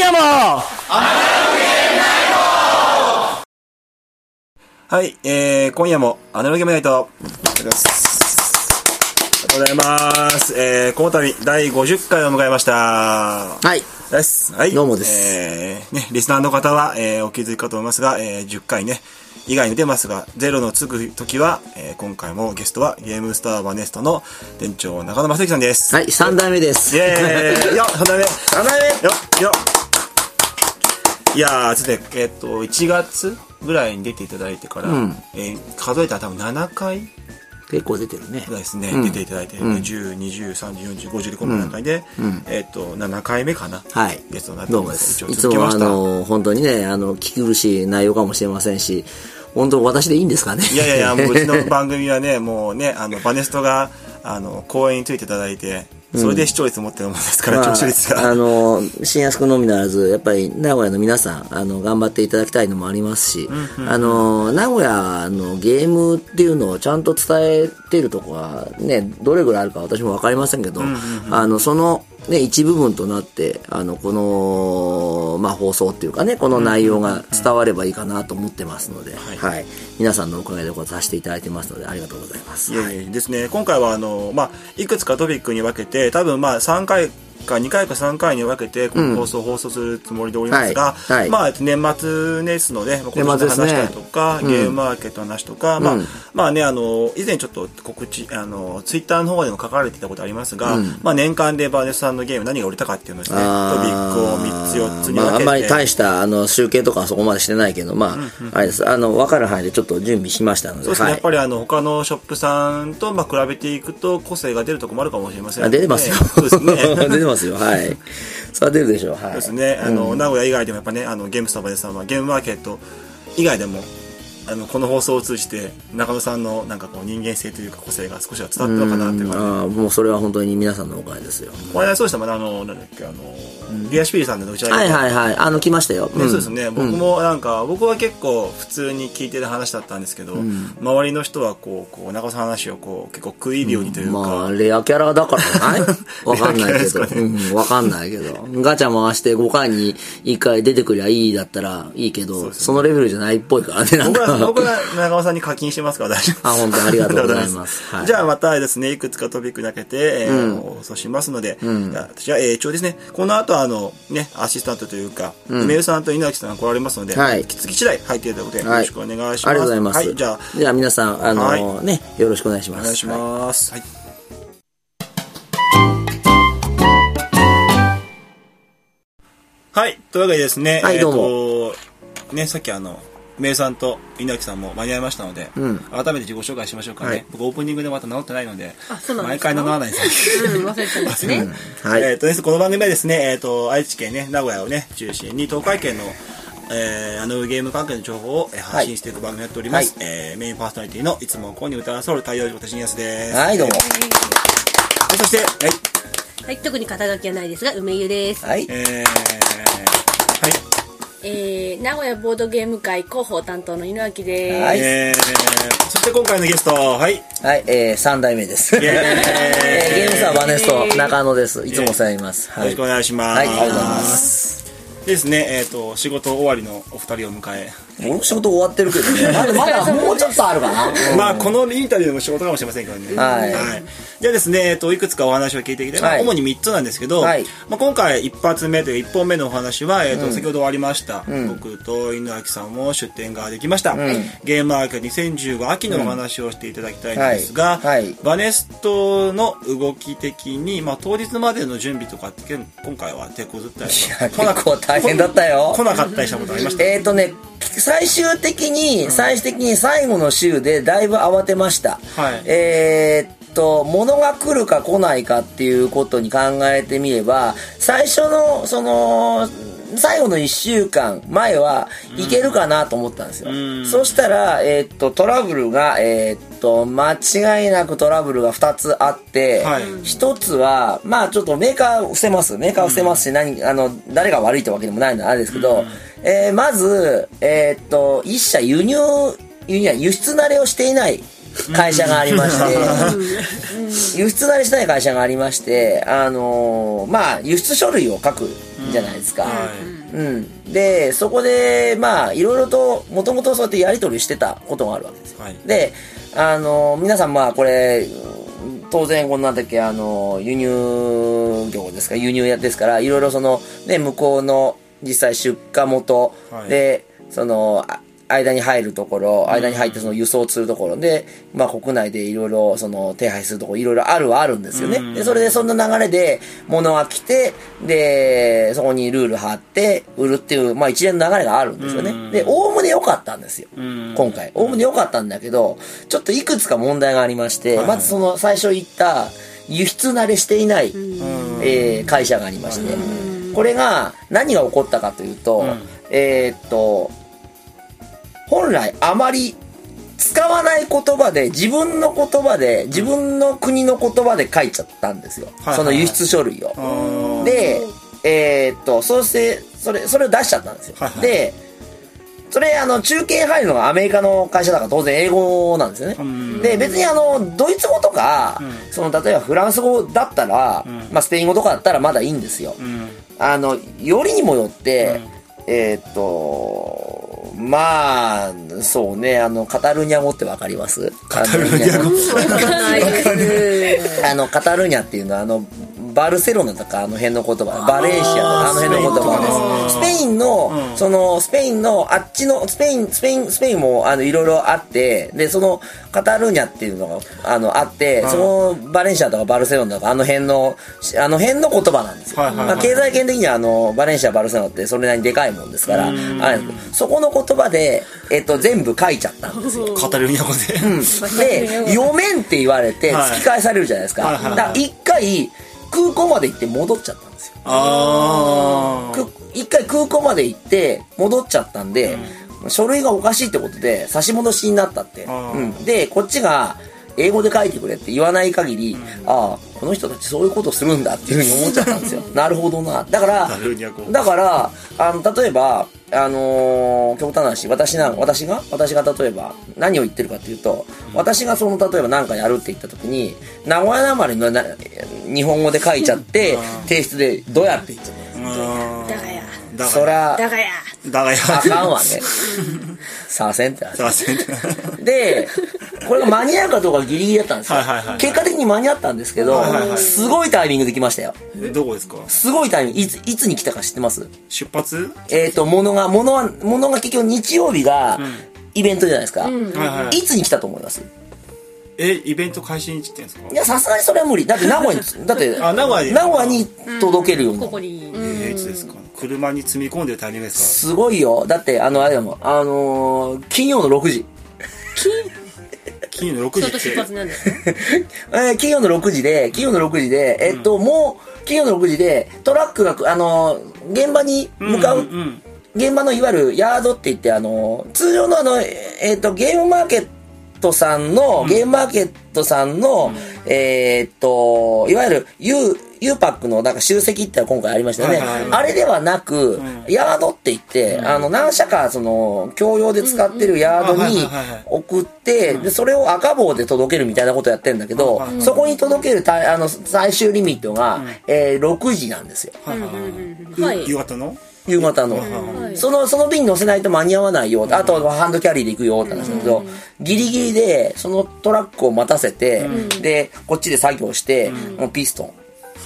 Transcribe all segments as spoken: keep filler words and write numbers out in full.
夜もアナログゲームナイト。はい、えー、今夜もアナログゲームナイト。ありがとうございます。えー、この度だいごじゅっかいを迎えました。 はい。 です。はい。 どうもです。 えー、ね、リスナーの方は、えー、お気づきかと思いますが、えー、じゅっかいね、以外に出ますが、ゼロのつく時は、えー、今回もゲストはゲームスターバネストの店長中野正樹さんです。 はい、さんだいめです。 イエーイよっ、さんだいめ。 さんだいめよっ、よっ。いやー、つって、えー、っと、いちがつぐらいに出ていただいてから、うん、えー、数えたら多分ななかい結構出てるね。 そうですね、うん、出ていただいて、うん、じゅう、にじゅう、さんじゅう、よんじゅう、ごじゅうでこのななかいで、うん、えっ、ー、と、ななかいめかな。 はい。 ゲストになってます。 どうもです。いつもあの、本当にね、あの、聞き苦しい内容かもしれませんし、本当私でいいんですかね。 いやいやいや、もううちの番組はね、もうね、あの、バネストが、あの、講演についていただいて、それで視聴率持ってるもんですから、うん、聴取率が、 まあ、あの新安くのみならずやっぱり名古屋の皆さんあの頑張っていただきたいのもありますし、うんうんうん、あの名古屋のゲームっていうのをちゃんと伝えているところはねどれぐらいあるか私も分かりませんけど、うんうんうん、あのそのね、一部分となってあのこの、まあ、放送っていうかねこの内容が伝わればいいかなと思ってますので、はいはい、皆さんのおかげでこうさせていただいてますのでありがとうございます。 いやいやですね、今回はあの、まあ、いくつかトピックに分けて多分まあさんかいかにかいかさんかいに分けてこの放送を放送するつもりでおりますが、うんはいはい、まあ年末ですので今年の話したりとか、ね、ゲームマーケットの話とか、うん、まあまあねあの以前ちょっと告知あのツイッターの方でも書かれていたことありますが、うん、まあ年間でバーネスさんのゲーム何が売れたかっていうのですねトピックをみっつよっつに分けて、まあ、 あんまり大したあの集計とかはそこまでしてないけどまあ、うんうん、あれですあの分かる範囲でちょっと準備しましたのでそうですね、 はい、 やっぱりあの他のショップさんとまあ比べていくと個性が出るところもあるかもしれませんので、 出てますよそうですね出てますよはいそれは出るでしょう、はい、そうですねあの、うん、名古屋以外でもやっぱねあのゲームスタバネさんはゲームマーケット以外でもあのこの放送を通じて中野さんのなんかこう人間性というか個性が少しは伝わったのかなっていう感じ、あもうそれは本当に皆さんのおかげですよ。 これはそうでしたまだあのなんだっけあの、うん、リアシピリさんでの打ち上げはいはいはいあの来ましたよ、 ねうん、そうですね僕もなんか、うん、僕は結構普通に聞いてる話だったんですけど、うん、周りの人はこうこう中野さんの話をこう結構食い入るようにというか、うん、 まあレアキャラだからじゃないわかんないけど、ねうん、わかんないけどガチャ回してごかいにいっかい出てくりゃいいだったらいいけど そ,、ね、そのレベルじゃないっぽいからねなんか僕は僕は中野さんに課金してますから大丈夫です。 あ、本当にありがとうございます。 はい、じゃあまたですね、いくつかトピックに分けて、えーうん、放送しますので、うん、私は、えー、一応ですね、この後あの、ね、アシスタントというか、うん、メールさんと稲垣さんが来られますので、はい、引き続き次第入っていただくことでよろしくお願いします。はい、 ありがとうございます。 はい、じゃあ、 じゃあ皆さん、あのーはい、ね、よろしくお願いします。 お願いします。はい。はい、というわけでですね、 はい、どうも。 えーとね、さっきあの、メイさんと稲垣さんも間に合いましたので、うん、改めて自己紹介しましょうかね、はい、僕オープニングでまた直ってないので毎回名乗らないんですよ、うん、忘れてたんですねはい、えーとです、この番組はですね、えーと愛知県ね名古屋をね中心に東海圏の、えー、アナログゲーム関係の情報を、えー、発信していく番組をやっております、はいえー、メインパーソナリティのいつもこうに歌わそうる太陽私にやすです。 はいどうも、 えー、そしてはい、 はい、特に肩書きはないですが梅湯です。 はい、 えー、はいえー、名古屋ボードゲーム会広報担当の井脇です。 はい、えー、そして今回のゲストはいはい、えー、さんだいめです。ゲームサーバネスト中野です。いつもお世話になります。 よろしくお願いします。 はい、ありがとうございます。 ですね、えっ、ー、と仕事終わりのお二人を迎え、 俺の仕事終わってるけどね。まだまだもうちょっとあるかな。 まあこのインタビューも仕事かもしれませんけどね。 はい。 はい、じゃあですね、えっ、ー、といくつかお話を聞いていきたい、はい、主にみっつなんですけど、はい、まあ今回一発目というか一本目のお話はえっ、ー、と、うん、先ほど終わりました。うん、僕と井脇さんも出展ができました。うん、ゲームマーケットにせんじゅうご秋のお話をしていただきたいんですが、うんはいはい、バネストの動き的にまあ当日までの準備とかって今回は手こずったりとか。 結構大変だったよ。 来なかったりしたことありました？ えっとね最終的に、うん、最終的に最後の週でだいぶ慌てました、はい、えー、っと物が来るか来ないかっていうことに考えてみれば最初のその最後のいっしゅうかんまえはいけるかなと思ったんですよ、うん、そしたら、えー、っとトラブルが、えー、っと間違いなくトラブルがふたつあって、はい、ひとつはまあちょっとメーカー伏せますメーカー伏せますし、うん、何あの誰が悪いってわけでもないのはあれですけど、うんえー、まず、えー、っと一社輸入輸入輸出慣れをしていない会社がありまして輸出慣れしてない会社がありましてあのー、まあ輸出書類を書くじゃないですか、うんうん、でそこでまあいろいろともともとそうやってやり取りしてたことがあるわけですよ、はい、であの皆さんまあこれ当然このなんだっけあの輸入業ですか輸入屋ですからいろいろそのね向こうの実際出荷元で、はい、その間に入るところ間に入ってその輸送するところで、まあ、国内でいろいろその手配するところいろいろあるはあるんですよね。でそれでそんな流れで物が来てでそこにルール貼って売るっていう、まあ、一連の流れがあるんですよね。でおおむね良かったんですよ今回おおむね良かったんだけどちょっといくつか問題がありまして、まずその最初言った輸出慣れしていない、えー、会社がありましてこれが何が起こったかというとえー、っと本来あまり使わない言葉で自分の言葉で自分の国の言葉で書いちゃったんですよ、はいはいはい、その輸出書類をでえー、っとそうしてそれそれを出しちゃったんですよ、はいはい、でそれあの中継入るのがアメリカの会社だから当然英語なんですよねで別にあのドイツ語とか、うん、その例えばフランス語だったら、うんまあ、スペイン語とかだったらまだいいんですよ、うん、あのよりにもよって、うん、えー、っとまあそうねあのカタルーニャ語ってわかります？カタルーニャ語あのカタルーニャっていうのはあのバルセロナとかあの辺の言葉バレンシアとかあの辺の言葉ですスペインの、うん、そのスペインのあっちのスペインスペインスペインもあのいろいろあってでそのカタルーニャっていうのがあのあって、うん、そのバレンシアとかバルセロナとかあの辺のあの辺の言葉なんですよ、はいはいはいまあ、経済圏的にはあのバレンシアバルセロナってそれなりにでかいもんですからあそこの言葉で、えっと、全部書いちゃったんですよカタルーニャ語で、 うん、で読めんって言われて突き返されるじゃないですか、はいはいはい、だから一回空港まで行って戻っちゃったんですよあ一回空港まで行って戻っちゃったんで、うん、書類がおかしいってことで差し戻しになったって、うん、でこっちが英語で書いてくれって言わない限り、うん、ああこの人たちそういうことするんだっていうふうに思っちゃったんですよなるほどなだからだからあの例えばあのー、極端な話私な私が私が例えば何を言ってるかっていうと、うん、私がその例えば何かやるって言った時に名古屋なまりのな日本語で書いちゃって提出でどうやって言っちゃったんですかだがやそらだがやだがやあかんわねさあせんってさあせんってでこれが間に合うかどうかギリギリだったんですよ、はいはいはいはい、結果的に間に合ったんですけど、はいはいはい、すごいタイミングで来ましたよえどこですかすごいタイミングいついつに来たか知ってます出発えっと物が物は物が結局日曜日がイベントじゃないですか、うんはいはい、いつに来たと思いますえイベント開始にって言ってんですかいやさすがにそれは無理だって名古屋にだってあ名古屋に名古屋に届けるような、 うん、ここに、 えー、いつですか車に積み込んでるタイミングですかすごいよだってあのあれだもんあのー、金曜のろくじ金曜のろくじって出発なんですかえー、金曜のろくじで金曜のろくじでえー、っと、うん、もう金曜のろくじでトラックがあのー、現場に向かう、うんうんうん、現場のいわゆるヤードって言ってあのー、通常のあのえー、っとゲームマーケットさんの、うん、ゲームマーケットさんの、うん、えー、っといわゆる Uユーパック のなんか集積って今回ありましたよね、はいはいはい、あれではなく、うん、ヤードって言って、うん、あの何社かその共用で使ってるヤードに送って、でそれを赤棒で届けるみたいなことやってるんだけど、うん、そこに届けるたあの最終リミットが、うんえー、ろくじなんですよ、はいはいはい、夕方の夕方の、はい、そのその便乗せないと間に合わないよ、うん、あとはハンドキャリーで行くよって話なんだけど、うん、ギリギリでそのトラックを待たせて、うん、でこっちで作業して、うん、もうピストンこ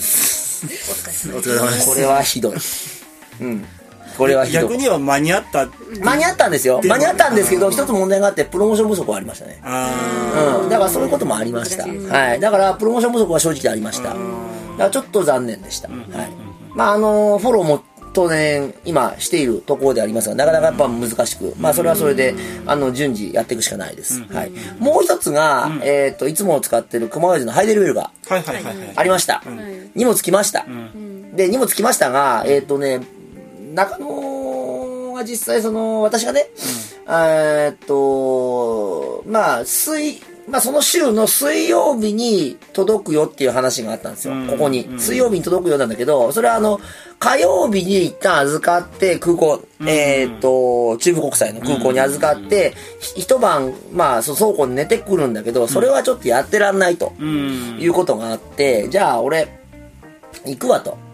れはひどい、うん、これはひどい逆には間に合った間に合ったんですよ間に合ったんですけど一つ問題があってプロモーション不足はありましたねあ、うん、だからそういうこともありました、はい、だからプロモーション不足は正直ありましただからちょっと残念でした、はい、まああのフォローも当然今しているところでありますがなかなかやっぱ難しく、まあそれはそれであの順次やっていくしかないです、はい、もう一つが、えー、といつも使っている熊谷のハイデルベルがありました、荷物来ました、で荷物来ましたがえっ、ー、とね中野が実際その私がね、えっとまあ水まあその週の水曜日に届くよっていう話があったんですよ、ここに水曜日に届くようなんだけどそれはあの火曜日に一旦預かって空港、えっと中部国際の空港に預かって一晩まあ倉庫に寝てくるんだけどそれはちょっとやってらんないということがあってじゃあ俺行くわと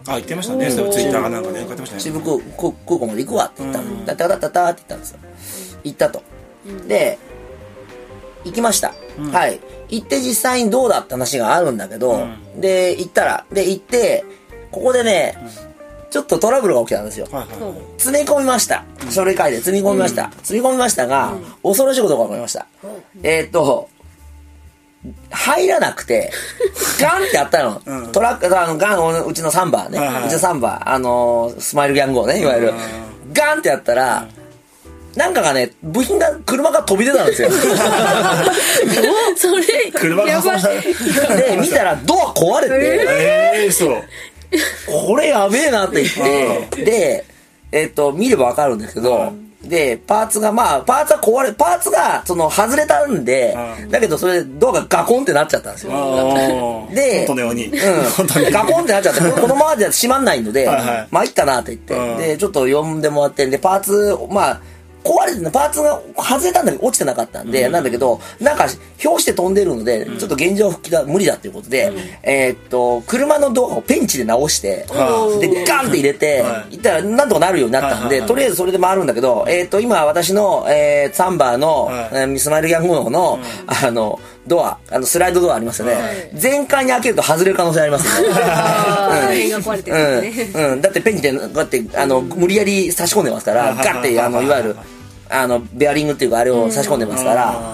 あ、言ってましたね。それツイッターがなんかね、書いてましたね。 中部空港まで行くわって言ったの。タタタタタって言ったんですよ。行ったと。で、行きました。はい。行って実際にどうだって話があるんだけど、で、行ったら、で、行って、ここでね、ちょっとトラブルが起きたんですよ。詰め込みました。書類書いて積み込みました。積み込みましたが、恐ろしいことが起こりました。えっと、入らなくて、ガンってやったの。うん、トラック、あの、ガン、うちのサンバーね。うちのサンバー、あのー、スマイルギャングをね、いわゆる。ガンってやったら、なんかがね、部品が、車が飛び出たんですよ。 それ、 車が飛び出た。 で、見たらドア壊れて、 えー、そう。 これやべえなって言って、で、えっと、見ればわかるんですけど、で、パーツが、まあ、パーツは壊れ、パーツが、その、外れたんで、だけど、それで、ドアがガコンってなっちゃったんですよ。で、 本当のように。うん。 ガコンってなっちゃって、このままじゃ閉まんないので、まあ、いっかなって言って、で、ちょっと呼んでもらって、で、パーツ、まあ、壊れてるパーツが外れたんだけど落ちてなかったんで、うん、なんだけどなんか表して飛んでるので、うん、ちょっと現状復帰が無理だっていうことで、うん、えー、っと車のドアをペンチで直して、うん、でガンって入れて、はい、いったらなんとかなるようになったんで、はいはいはい、とりあえずそれで回るんだけど、えー、っと今私の、えー、サンバーの、はい、えー、スマイルギャングの方の、うん、あのドア、あのスライドドアありますよね、はい、全開に開けると外れる可能性ありますね。 辺が壊れてるんですね、 うんうん、だってペンチでこうやってあの無理やり差し込んでますから、ガッてあのいわゆるあのベアリングっていうかあれを差し込んでますから、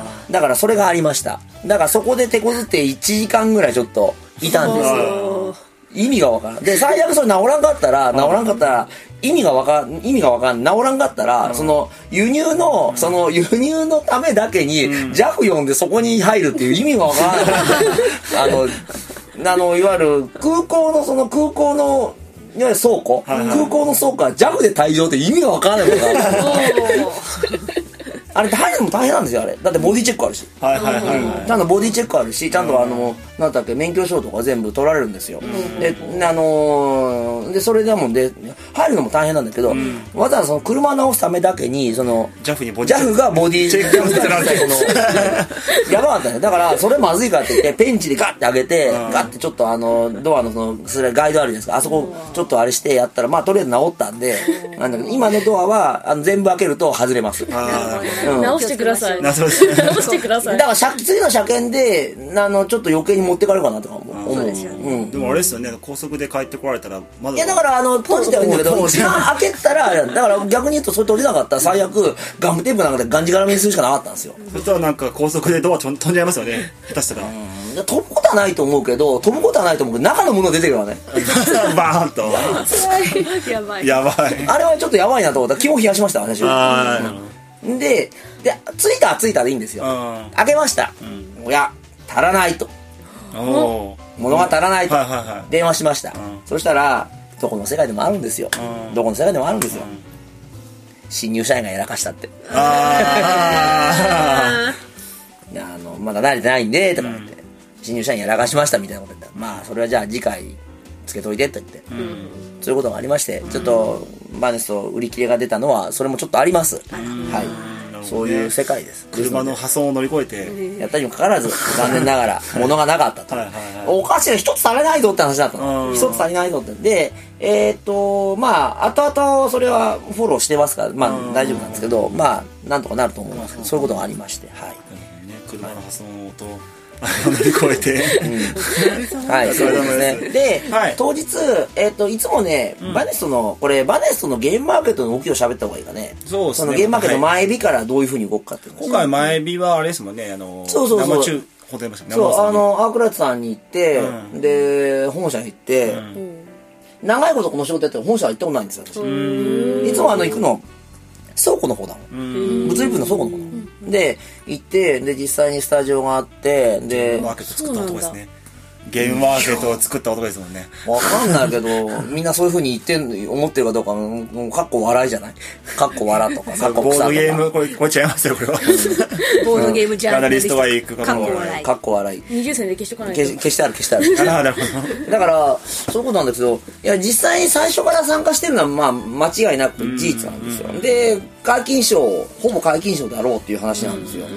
だからそれがありました。だからそこで手こずっていちじかんぐらいちょっといたんですよ。意味がわからん。で最悪それ治らんかったら治らんかったら意味がわかん意味がわかん治らんかったら、その輸入のその輸入のためだけに ジャフ 呼んでそこに入るっていう意味がわからない。あのあのいわゆる空港のその空港のいわゆる倉庫、はいはい、空港の倉庫は ジャフ で退場って意味がわからないのか。あれ入るのも大変なんですよあれ。だってボディチェックあるし、はいはいはいはい、ちゃんとボディチェックあるし、ちゃんとあのなんだっけ免許証とか全部取られるんですよ。であのー、でそれでもんで入るのも大変なんだけど、うん、わざわざその車直すためだけにその ジャフ にボディチェック ジャフ がボディチェックってなってやばかったね。だからそれまずいからって言ってペンチでガッて上げて、うん、ガッてちょっとあのドアのそのそれガイドあるじゃないですか、あそこちょっとあれしてやったらまあとりあえず治ったんで、なんだけど今のドアはあの全部開けると外れます。 うん、直してください。直してください。 だから次の車検であのちょっと余計に持ってかれるかなとか思う。 そうですよね。 うん、でもあれですよね、高速で帰ってこられたらまだ。 いやだからあの閉じてはいいんだけど、一番開けたらだから逆に言うとそれ取れなかったら最悪ガムテープなんかでがんじがらめにするしかなかったんですよ。 そしたらなんか高速でドア飛んじゃいますよね。下手したら。 飛ぶことはないと思うけど、飛ぶことはないと思うけど中のもの出てるからね。 バーンと。 やばい。 やばい。 あれはちょっとやばいなと思ったら肝冷やしました私は。で、で、着いたは着いたでいいんですよ。開けました。いや、足らないと。物が足らないと。電話しました。そしたら、どこの世界でもあるんですよ。どこの世界でもあるんですよ。新入社員がやらかしたって。あの、まだ慣れてないんで、とか言って、新入社員やらかしましたみたいなこと言ったら、まあ、それはじゃあ次回、つけといてと言って。そういうことがありまして、ちょっとバネスト売り切れが出たのはそれもちょっとあります。はい、そういう世界です。 車の破損を乗り越えてやったにもかかわらず残念ながら物がなかったと。はいはい、はい、おかしいな、一つ足りないぞって話だったの。一つ足りないぞってで、えー、っとまあ後々それはフォローしてますからまあ大丈夫なんですけど、まあなんとかなると思いますけど、そういうことがありまして、はい。ね、 車の破損と乗り越えて、 うん、はいそうですね。で、はい、当日えっ、ー、といつもね、うん、バネストのこれバネストのゲームマーケットの動きを喋った方がいいかね。 そうですね。 そのゲームマーケットの前日からどういう風に動くかっていう、 今回前日はあれですもんね、あのそうそうそう。 生中ホテルそうあのアークライトさんに行って、うん、で本社行って、うん、長いことこの仕事やって本社は行ったことないんですよ私。いつもあの行くの倉庫の方だもん。物流部の倉庫の方だもん。で行ってで実際にスタジオがあってでマーケット作った男ですね。ゲームマーケットを作った男ですもんね。 わかんないけどみんなそういう風に言ってん思ってるかどうかもうかっこ笑いじゃない。かっこ笑とかかっこボードゲームこれこれ違いますよこれは。 ボードゲームジャーナリストが行くかっこ笑い。 かっこ笑い。 二重線で消しとかないと。消してある消してある。だからそういうことなんだけど、いや実際に最初から参加してるのはまあ間違いなく事実なんですよ。で解禁賞ほぼ解禁賞だろうっていう話なんですよ。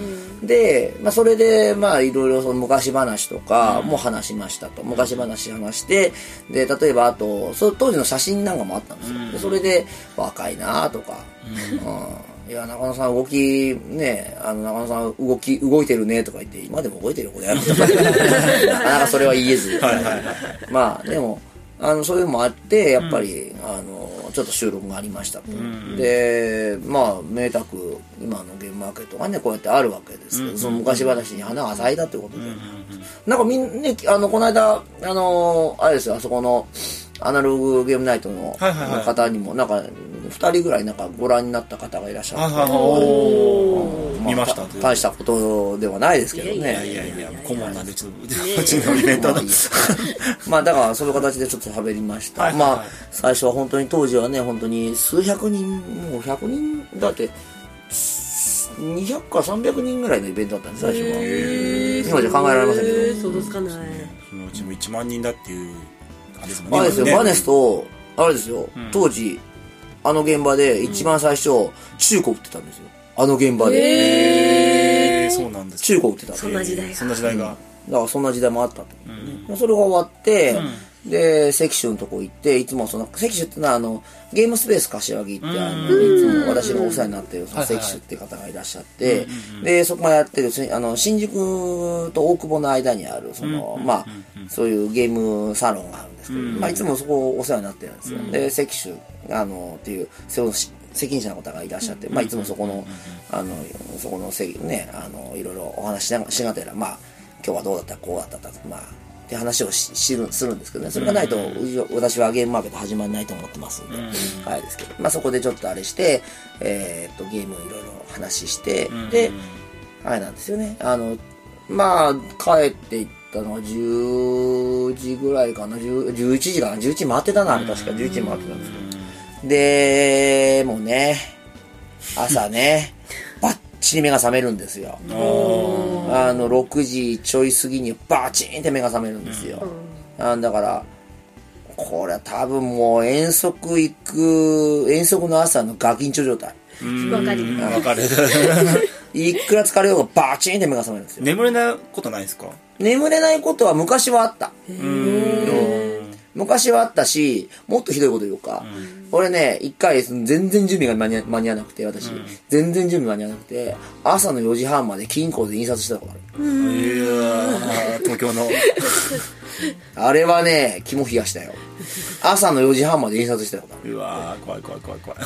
で、まあ、それでまあいろいろその昔話とかも話しましたと、昔話話してで例えばあとそ当時の写真なんかもあったんですよ。でそれで若いなとか、うん、いや中野さん動きねあの中野さん動き動いてるねとか言って今でも動いてるこれやるとかなかなかそれは言えずまあでもあのそういうのもあってやっぱり、うん、あのちょっと収録がありましたと、うん、でまあ明卓今のゲームマーケットがねこうやってあるわけですけど、うん、その昔話に花が咲いたということで、うん、なんかみんなねあのこの間あのあれですよあそこのアナログゲームナイトの方にもなんかふたりぐらいなんかご覧になった方がいらっしゃって、はいはいはいまあ、見ました。大したことではないですけどね。いやいやいや顧問なんでちょっとうちのイベントなんですまあだからそういう形でちょっと喋りました、はいはいはい、まあ最初は本当に当時はね本当に数百人もうひゃくにんだってにひゃくかさんびゃくにんぐらいのイベントだったんです最初は。今じゃ考えられませんけど想像つかない。 そのうちもいちまんにんだっていうあれですもんね。あれですよ、バネスとあれですよ、うん、当時あの現場で一番最初、うん、中古売ってたんですよあの現場で。 へーそうなんです。 中古売ってた。 そんな時代がそんな時代が、 うん、だからそんな時代もあったと、うん、それが終わって、うん、で関州のとこ行っていつもその関州ってのはあのゲームスペース柏木ってあのいつも私がお世話になっているその関州っていう方がいらっしゃって、はいはい、でそこがやってるあの新宿と大久保の間にあるその、うん、まあ、うん、そういうゲームサロンがあるんですけど、うん、まあ、いつもそこお世話になってるんですよ、うん、で関州あのっていうその責任者の方がいらっしゃって、まあ、いつもそこの、あの、そこのせね、あの、いろいろお話ししがてら、まあ、今日はどうだったこうだったと、まあ、って話をししるするんですけどね、それがないと、私はゲームマーケット始まらないと思ってますんで、はいですけど、まあ、そこでちょっとあれして、えー、っと、ゲームをいろいろ話して、で、あれなんですよね、あの、まあ、帰っていったのはじゅうじぐらいかな、じゅういちじかな、じゅういちじ回ってたな、確かじゅういちじ回ってたんですけど、でもうね朝ねバッチリ目が覚めるんですよ。あのろくじちょい過ぎにバチーンって目が覚めるんですよ、うん、あだからこれは多分もう遠足行く遠足の朝のガキンチョ状態。 わかるわかるいくら疲れようがバチーンって目が覚めるんですよ。 眠れないことないですか？ 眠れないことは昔はあった。うーん昔はあったし、もっとひどいこと言うか、うん、俺ね一回全然準備が間に合間に合わなくて私、うん、全然準備間に合わなくて朝のよじはんまで金庫で印刷してたことある。 いや東京のあれはね肝冷やしたよ。朝のよじはんまで印刷してたことある。 うわ怖い怖い怖い怖い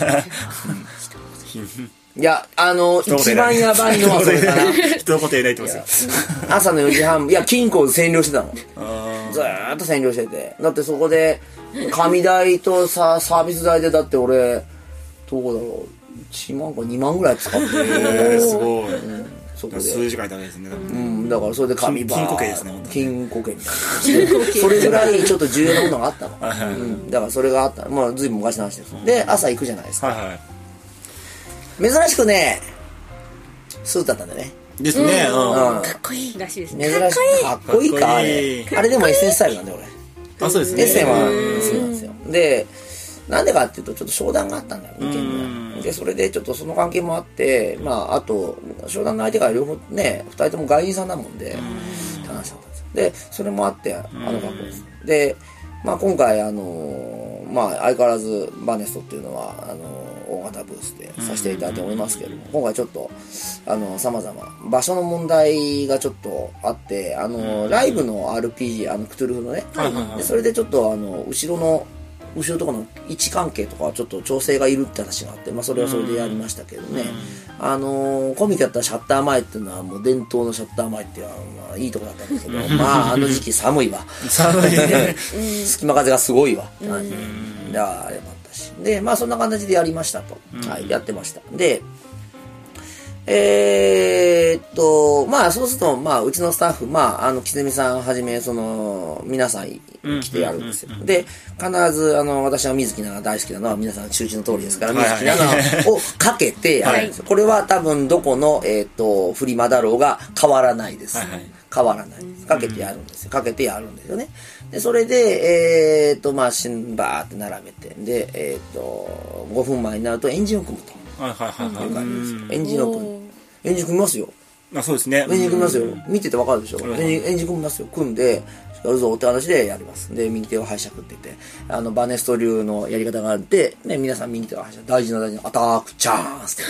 いやあの一番やばいのはそれかな人のこと言えないと思いますよ。 朝のよじはんいや金庫で占領してたの。ずーっと占領しててだってそこで紙代とさサービス代でだって俺どこだろういちまんかにまんぐらい使ってすごい、 うん、そこで数時間いたわけですね。 うんだからそれで紙バー金庫系ですね。 金庫系みたいなそれぐらいちょっと重要なものがあったの、うん、だからそれがあったまあずいぶん昔の話です、うん、で朝行くじゃないですか、はいはい珍しくねスーツだったんだねですね、 うんうん、かっこいいらしいですね。 珍しいかっこいいかあれあれでも エスエン スタイルなんだよ俺。あそうですね。 エッセンはそうなんですよ。でなんでかっていうとちょっと商談があったんだよね。でそれでちょっとその関係もあってまああと商談の相手が両方ねふたりとも外人さんだもんで話したんです。でそれもあってあの格好です。でまあ今回あのまあ相変わらずバネストっていうのはあの大型ブースでさせていただいておりますけども、今回ちょっとあの様々場所の問題がちょっとあってあのライブの アールピージー あのクトゥルフのね、でそれでちょっとあの後ろの後ろとかの位置関係とかはちょっと調整がいるって話があって、まあ、それはそれでやりましたけどね、あのコミケだったらシャッター前っていうのはもう伝統のシャッター前っていうのは、まあ、いいとこだったんですけどまああの時期寒いわ寒いね隙間風がすごいわって感じでだからあれもあったしでまあそんな形でやりましたと、はい、やってましたでえー、っとまあそうするとまあうちのスタッフまああのきつねみさんはじめその皆さん来てやるんですよ、うんうんうんうん、で必ずあの私は水木奈々大好きなのは皆さん周知の通りですから、水木奈々をかけてやるんですよ、はい、これは多分どこの、えー、っとフリマだろうが変わらないです、はいはい、変わらないですかけてやるんですよかけてやるんですよねでそれでえー、っとまあバーって並べてでえー、っとごふんまえになるとエンジンを組むとはいはいはいはい、エンジンを組むエンジン組みますよあ、そうですね。 エンジン組みますよ。見ててわかるでしょ。エンジン、エンジン組みますよ。組んで、やるぞって話でやります。で、右手を拝借って言って、あの、バネスト流のやり方があって、ね、皆さん右手を拝借、大事な大事なアタックチャンスって。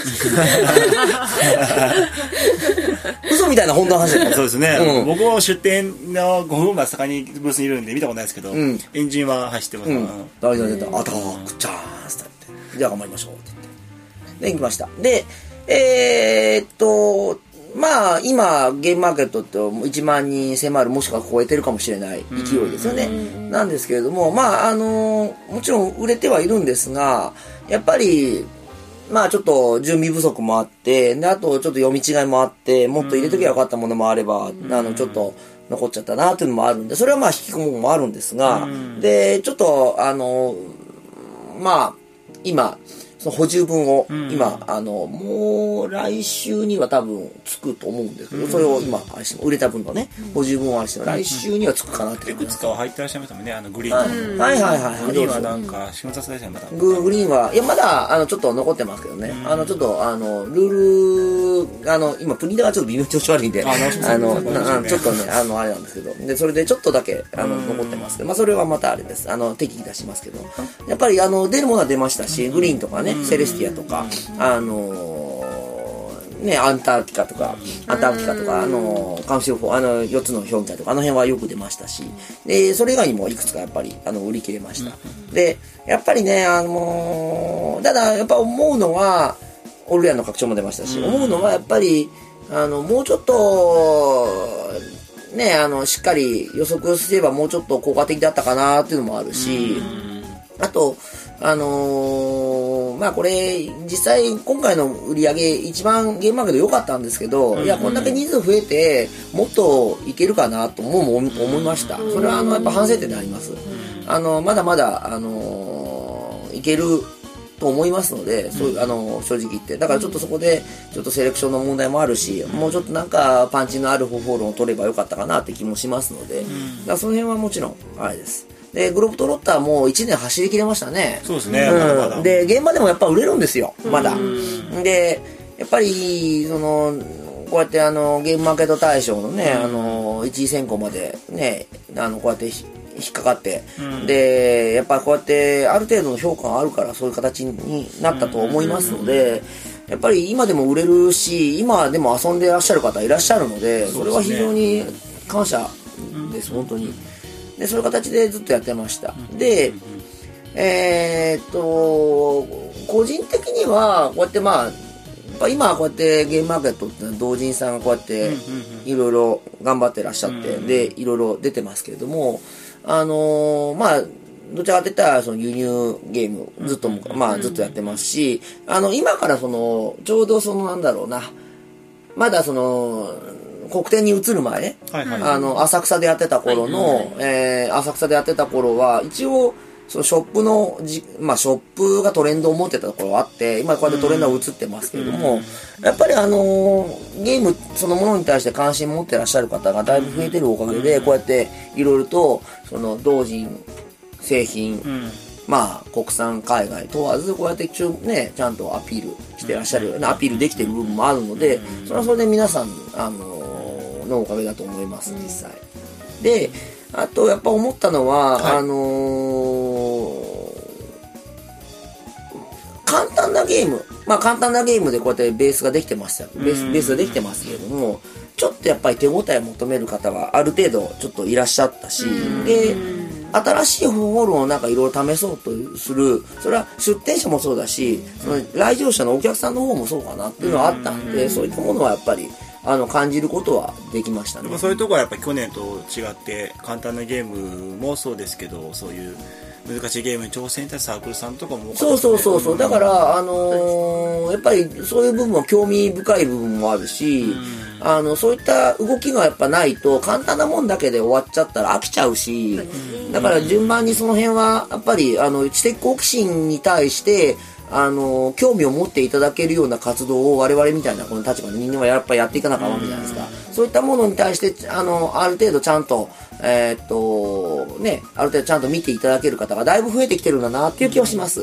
嘘みたいな本当の話だよ。 そうですね。うん、僕も出店のごふんまで盛んにブースにいるんで見たことないですけど、うん、エンジンは走ってます。うん、 大事な大事なアタックチャンスって言って、じゃあ頑張りましょうって言って。で、行きました。で、えー、っと、まあ、今、ゲームマーケットっていちまんにん迫る、もしくは超えてるかもしれない勢いですよね。なんですけれども、まあ、あの、もちろん売れてはいるんですが、やっぱり、まあちょっと準備不足もあって、で、あとちょっと読み違いもあって、もっと入れときゃよかったものもあれば、あの、ちょっと残っちゃったなっていうのもあるんで、それはまあ引き込むもあるんですが、で、ちょっと、あの、まあ、今、その補充分を今、うん、あのもう来週には多分つくと思うんですけど、うん、それを今売れた分のね、うん、補充分をあれして来週にはつくかなって、 いくつかは入ってらっしゃいますもんね、あのグリーンの、はい、はいはいはいグリーンはなんか下札ですね、まだグ, グリーンはいやまだあのちょっと残ってますけどね、うん、あのちょっとあのルールあの今プリンターがちょっと微妙に調子悪いんで、あのちょっとねあのあれなんですけど、でそれでちょっとだけあの残ってますけど、まあそれはまたあれです、あの適宜出しますけど、やっぱりあの出るものは出ましたし、グリーンとかね、セレスティアとか、あのー、ね、アンターティカとか、アンターティカとか、あのー、カウンシルフォー、あの、よっつの表現とか、あの辺はよく出ましたし、で、それ以外にもいくつかやっぱり、あの、売り切れました。で、やっぱりね、あのー、ただ、やっぱ思うのは、オルレアンの拡張も出ましたし、思うのはやっぱり、あの、もうちょっと、ね、あの、しっかり予測すればもうちょっと効果的だったかなっていうのもあるし、あと、あのー、まあこれ、実際今回の売り上げ一番ゲームマーケット良かったんですけど、いや、こんだけ人数増えて、もっといけるかなとも思いました。それはあの、やっぱ反省点であります。あの、まだまだ、あのー、いけると思いますので、そういう、あの、正直言って。だからちょっとそこで、ちょっとセレクションの問題もあるし、もうちょっとなんかパンチのある方法論を取ればよかったかなって気もしますので、だからその辺はもちろん、あれです。で、グローブトロッターもいちねん走りきれましたね。 そうですね。 うん、まだまだで、現場でもやっぱ売れるんですよ。まだ。で、やっぱり、その、こうやってあの、ゲームマーケット大賞のね、あの、一次選考までね、あの、こうやって引っかかって、で、やっぱこうやってある程度の評価があるからそういう形になったと思いますので、やっぱり今でも売れるし、今でも遊んでらっしゃる方いらっしゃるので、それは非常に感謝です、本当に。でそういう形でずっとやってました。で、えー、っと個人的にはこうやってまあ今はこうやってゲームマーケットってのは同人さんがこうやっていろいろ頑張ってらっしゃって、でいろいろ出てますけれども、あのー、まあどちらかといったらその輸入ゲームずっとまあずっとやってますし、あの今からそのちょうどそのなんだろうな、まだその国展に移る前、はいはい、あの浅草でやってた頃の、はいはい、えー、浅草でやってた頃は一応そのショップのじ、まあ、ショップがトレンドを持ってたところがあって、今こうやってトレンドが移ってますけれども、うん、やっぱりあのー、ゲームそのものに対して関心持ってらっしゃる方がだいぶ増えてるおかげで、こうやっていろいろとその同人製品、うん、まあ国産海外問わずこうやってちょ、ね、ちゃんとアピールしてらっしゃる、うん、アピールできてる部分もあるので、うん、それはそれで皆さんあのーのおかげだと思います、実際。で、あとやっぱ思ったのは、はい、あのー、簡単なゲーム、まあ簡単なゲームでこうやってベースができてましたベースベースができてますけれども、ちょっとやっぱり手応えを求める方はある程度ちょっといらっしゃったし、で新しい方法論をなんかいろいろ試そうとする、それは出店者もそうだし、その来場者のお客さんの方もそうかなっていうのはあったんで、そういったものはやっぱりあの感じることはできましたね。 そういうところはやっぱり去年と違って簡単なゲームもそうですけど、そういう難しいゲームに挑戦したサークルさんとかも多かった、ね、 そうそうそうそう、だからあのー、やっぱりそういう部分は興味深い部分もあるし、あのそういった動きがやっぱないと簡単なもんだけで終わっちゃったら飽きちゃうし、だから順番にその辺はやっぱりあの知的好奇心に対してあの興味を持っていただけるような活動を我々みたいなこの立場でみんなはやっぱりやっていかなきゃなわけじゃないですか。そういったものに対してあのある程度ちゃんとえー、っとねある程度ちゃんと見ていただける方がだいぶ増えてきてるんだなっていう気はします。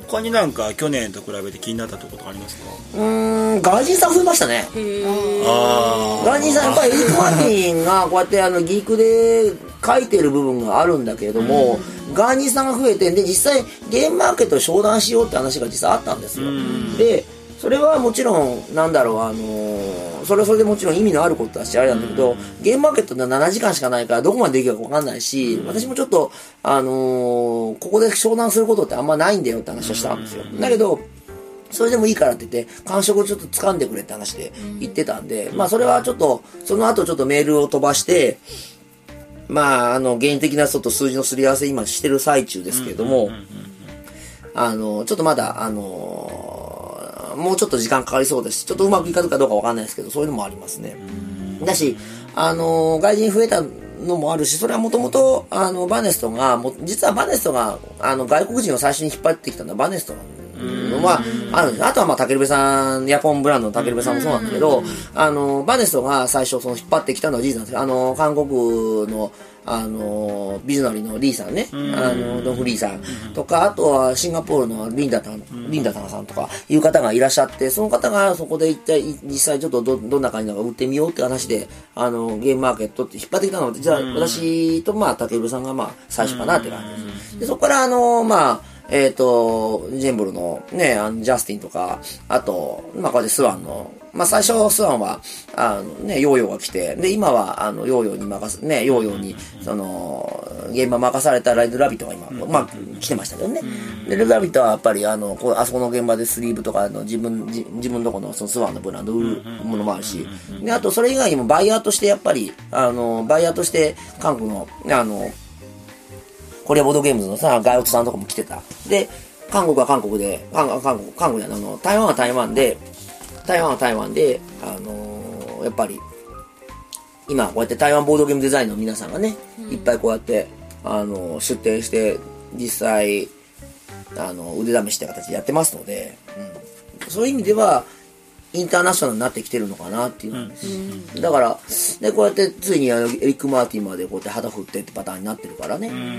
他になんか去年と比べて気になったところありますか？ うーん、ガージンさん増えましたね。あガージンさんやっぱりエリック・マーティンがこうやってあのギークで書いてる部分があるんだけれども、ガージンさんが増えて、で実際ゲームマーケットを商談しようって話が実際あったんですよ。でそれはもちろんなんだろう、あのー、それはそれでもちろん意味のあることだしあれなんだけど、ゲームマーケットではななじかんしかないからどこまでできるか分かんないし、私もちょっとあのー、ここで商談することってあんまないんだよって話をしたんですよ。だけどそれでもいいからって言って感触をちょっと掴んでくれって話で言ってたんで、まあそれはちょっとその後ちょっとメールを飛ばして、まああの原因的なちょっと数字のすり合わせ今してる最中ですけれども、あのちょっとまだあのもうちょっと時間かかりそうですし、ちょっとうまくいかずかどうかわかんないですけど、そういうのもありますね。だし、あの外人増えたのもあるし、それはもともとあのバネストがも実はバネストがあの外国人を最初に引っ張ってきたのはバネストのはあるんです。あとはまあタケルベさん、ヤポンブランドのタケルベさんもそうなんだけど、あのバネストが最初その引っ張ってきたのは事実なんですよ。あの韓国のあのビズナリーのリーさんね、あのドンフリーさんとか、あとはシンガポールのリンダタン、リンダタンさんとかいう方がいらっしゃって、その方がそこで一体実際ちょっと ど, どんな感じなのか売ってみようって話で、あのゲームマーケットって引っ張ってきたので、じゃあ私とまあ竹部さんがまあ最初かなって感じです。でそこからあのまあえっ、ー、とジェンブルのね、あのジャスティンとか、あとまあこうやってスワンのまあ最初スワンはあのねヨーヨーが来て、で今はあのヨーヨーに任すねヨーヨーにそのゲーム任されたライドラビットが今、うん、まあ来てましたけどね。うん、でライドラビットはやっぱりあのこうあそこの現場でスリーブとかの自分自分のとこのそのスワンのブランド売るものもあるし、であとそれ以外にもバイヤーとしてやっぱりあのバイヤーとして韓国のあのコリアボードゲームズのさガイオツさんとかも来てた。で韓国は韓国で韓国韓国韓国であの台湾は台湾で台湾は台湾であのー、やっぱり今こうやって台湾ボードゲームデザインの皆さんがね、うん、いっぱいこうやってあのー、出展して実際あの腕試しって形でやってますので、うん、そういう意味ではインターナショナルになってきてるのかなっていうのです、うん、だからでこうやってついにあのエリック・マーティンまでこうやって旗振ってってパターンになってるからね、うんうん、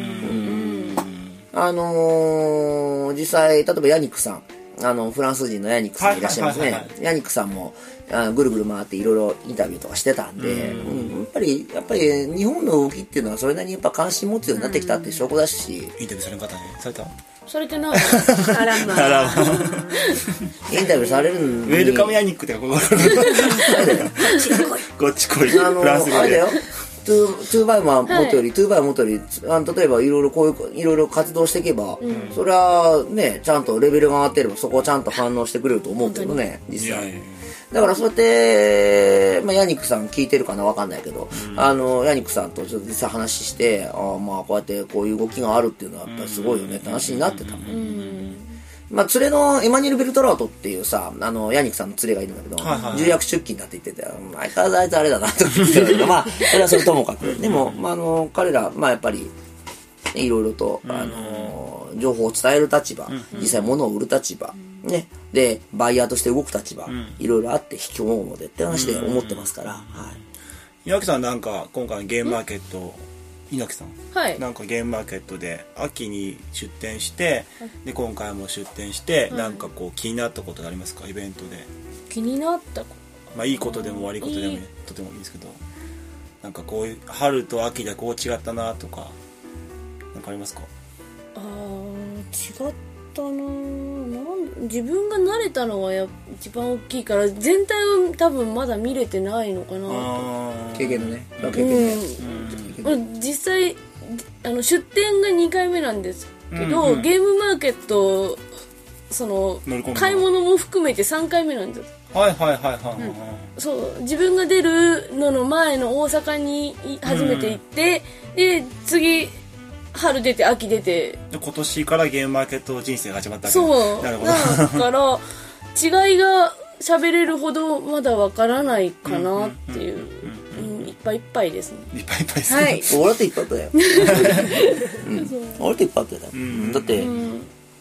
あのー、実際例えばヤニックさんあのフランス人のヤニックさんいらっしゃいますね。ヤニックさんもあのぐるぐる回っていろいろインタビューとかしてたんで、うん、やっぱりやっぱり日本の動きっていうのはそれなりにやっぱ関心持つようになってきたっていう証拠だし、インタビューされる方ねされたそれってなあらまあらまインタビューされるウェルカムヤニックってこっち来いこっち来いあのフランス語であれだよトゥーバイはもとより、はい、トゥーバイはもとよりあの例えばいろいろこういういろいろ活動していけば、うん、それはねちゃんとレベルが上がってればそこをちゃんと反応してくれると思うけどね実際だからそうやって、まあ、ヤニックさん聞いてるかなわかんないけど、うん、あのヤニックさんとちょっと実際話してあまあこうやってこういう動きがあるっていうのはやっぱりすごいよねって話になってたもん、うんまあ、連れのエマニュエル・ベルトラートっていうさあのヤニックさんの連れがいるんだけど、はいはいはい、重役出勤だって言ってて相変わらずあいつあれだなと思ってたけどまあそれはそれともかくでも、まあ、あの彼らまあやっぱりいろいろと、あのー、情報を伝える立場、うん、実際物を売る立場、うん、ねでバイヤーとして動く立場、うん、いろいろあって引き込むのでって話で思ってますから、うんはい、 岩木さんなんか今回のゲームマーケット稲木さん、 はい、 なんかゲームマーケットで秋に出店してで今回も出店して、はい、なんかこう気になったことありますかイベントで気になったことまあいいことでも悪いことでもいいとてもいいですけどなんかこういう春と秋でこう違ったなとかなんかありますかあー違ったななん自分が慣れたのはや一番大きいから全体を多分まだ見れてないのかなと経験のね経験ね、 うん、実際あの出店がにかいめなんですけど、うんうん、ゲームマーケットその買い物も含めてさんかいめなんです。 はいはいはいはい、はいうん、そう自分が出るのの前の大阪に初めて行って、うん、で次春出て秋出てで今年からゲームマーケット人生が始まったわけそうなるほどだから違いが喋れるほどまだわからないかなっていういっぱいいっぱいですねいっぱいいっぱいですね、 はい、俺っていっぱいあったよ、うん、俺っていっぱいあったよ、うん、だって、うん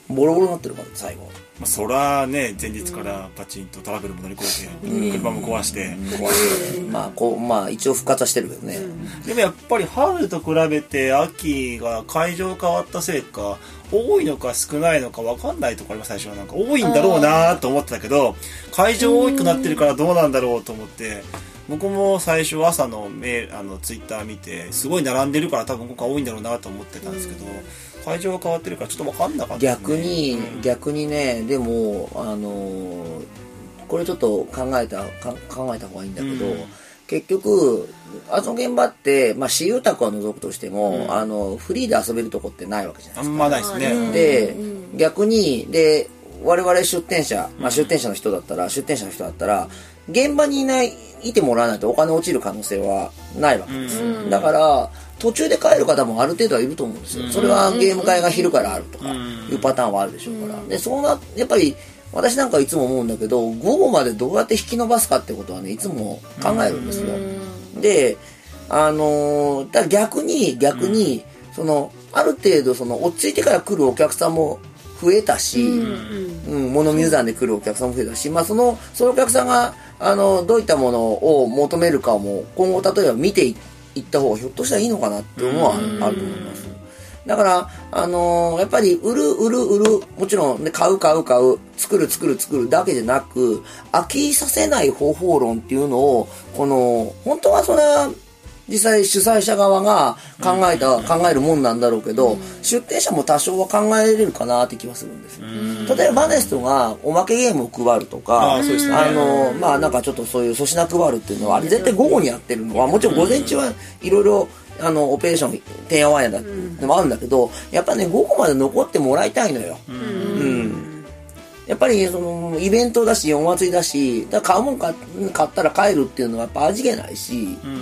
ボロボロになってるから最後。 まあ、そらね前日からパチンとトラブルも乗り越えて、うん、車も壊して、うん、壊してまあこうまあ一応復活はしてるけどね、うん、 でもやっぱり春と比べて秋が会場変わったせいか多いのか少ないのか分かんないところが最初はなんか多いんだろうなと思ってたけど会場大きくなってるからどうなんだろうと思って僕も最初朝のメあのツイッター見てすごい並んでるから多分ここは多いんだろうなと思ってたんですけど、会場が変わってるからちょっと分かんなかった、ね、 逆に、うん、逆にねでもあのー、これちょっと考えたか考えた方がいいんだけど、うん、結局あの現場って、まあ、私有宅は除くとしても、うん、あのフリーで遊べるとこってないわけじゃないですか。 あんまないですね。 で、うん、逆にで我々出店者、まあ、出店者の人だったら、うん、出店者の人だったら現場にいないいてもらわないとお金落ちる可能性はないわけです、うん、だから途中で帰る方もある程度はいると思うんですよ、うん、それはゲーム会が昼からあるとかいうパターンはあるでしょうから、うん、でそうなやっぱり私なんかいつも思うんだけど午後までどうやって引き伸ばすかってことはねいつも考えるんですよ、うん、であのー、だから逆に逆に、うん、そのある程度その落ち着いてから来るお客さんも増えたし、うんうん、物見山で来るお客さんも増えたし、まあ、そのそのお客さんがあのどういったものを求めるかも今後例えば見ていった方がひょっとしたらいいのかなっていうのはあると思います。だからあのー、やっぱり売る売る売るもちろん、ね、買う買う買う作る作る作るだけじゃなく飽きさせない方法論っていうのをこの本当はそれは実際主催者側が考えた、うん、考えるもんなんだろうけど、うん、出店者も多少は考えれるかなって気がするんですよ、うん、例えばバネストがおまけゲームを配るとか、あ、そうですね、あのまあなんかちょっとそういう粗品配るっていうのはあれ絶対午後にやってるのはもちろん午前中はいろいろあのオペレーションてんやわんやだってのもあるんだけどやっぱね午後まで残ってもらいたいのよ、うんうん、やっぱりそのイベントだしお祭りだしだから買うもん買買ったら帰るっていうのはやっぱ味気ないし、うん、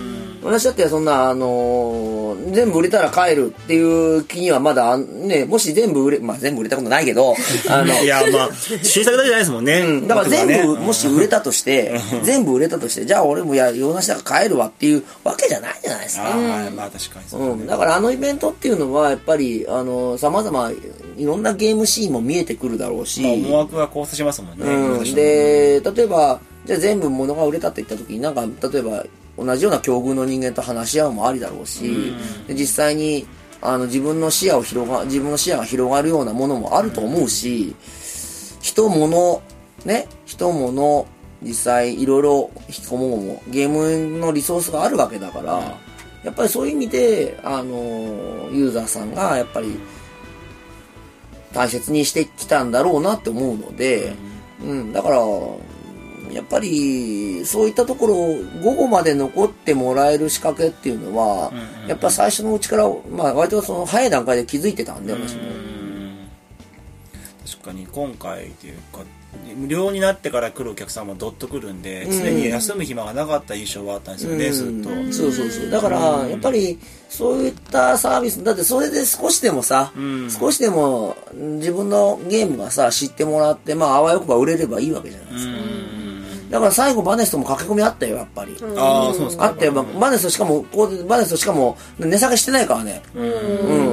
私だってそんな、あのー、全部売れたら帰るっていう気にはまだねもし全部売れまあ全部売れたことないけどあのいやまあ新作だけじゃないですもんね、 うん、だから全部、ね、もし売れたとして全部売れたとしてじゃあ俺もや用なしだから帰るわっていうわけじゃないじゃないですか。 あ、まあ確かにそう、ね、うん、だからあのイベントっていうのはやっぱりあの様々いろんなゲームシーンも見えてくるだろうし、まあ、 思惑が交差しますもんね、 うん、で例えばじゃあ全部物が売れたって言った時になんか例えば同じような境遇の人間と話し合うもありだろうし、うん、で実際にあの自分の視野を広が自分の視野が広がるようなものもあると思うし、人物ね人物実際いろいろ引き込もうもゲームのリソースがあるわけだから、うん、やっぱりそういう意味であのユーザーさんがやっぱり大切にしてきたんだろうなって思うので、うん、だからやっぱりそういったところを午後まで残ってもらえる仕掛けっていうのは、うんうん、やっぱ最初のうちから、まあ、割とその早い段階で気づいてたんで、私も。 確かに今回というか無料になってから来るお客さんもどっと来るんで、うん、常に休む暇がなかった印象はあったんですよね、うん、ずっと、うん、 そうそうそうだから、うん、やっぱりそういったサービスだってそれで少しでもさ、うん、少しでも自分のゲームがさ知ってもらってまああわよくば売れればいいわけじゃないですか、うんだから最後バネストも駆け込みあったよやっぱり。 ああそうですか。 あったよバネストしかもこうバネストしかも値下げしてないからね。うん、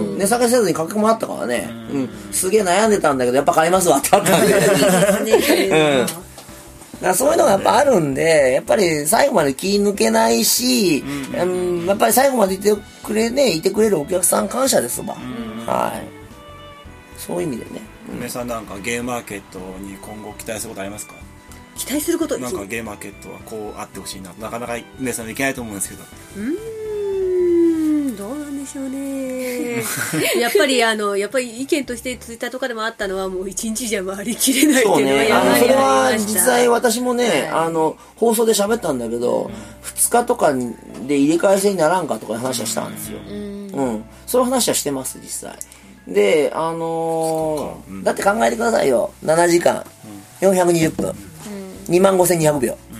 うん、値下げせずに駆け込みあったからね。うん、うん、すげえ悩んでたんだけどやっぱ買いますわってあったんで。うん。だからそういうのがやっぱあるんでやっぱり最後まで気抜けないし、うん、うん、やっぱり最後までいてくれねいてくれるお客さん感謝ですわ。うん、はい。そういう意味でね。 梅さんなんかゲームマーケットに今後期待することありますか？ 期待することなんかゲームマーケットはこうあってほしいななかなか皆さんいけないと思うんですけどうーんどうなんでしょうねやっぱりあのやっぱり意見としてツイッターとかでもあったのはもう一日じゃ回りきれないっていうのはやはりありました。そうね、あのそれは実際私もね、はい、あの放送で喋ったんだけど、うん、ふつかとかで入れ替え制にならんかとか話はしたんですよ、うん、うん、そういう話はしてます実際であのーうん、だって考えてくださいよななじかん、うん、よんひゃくにじゅっぷん、うんにまんごせんにひゃくびょう、うん、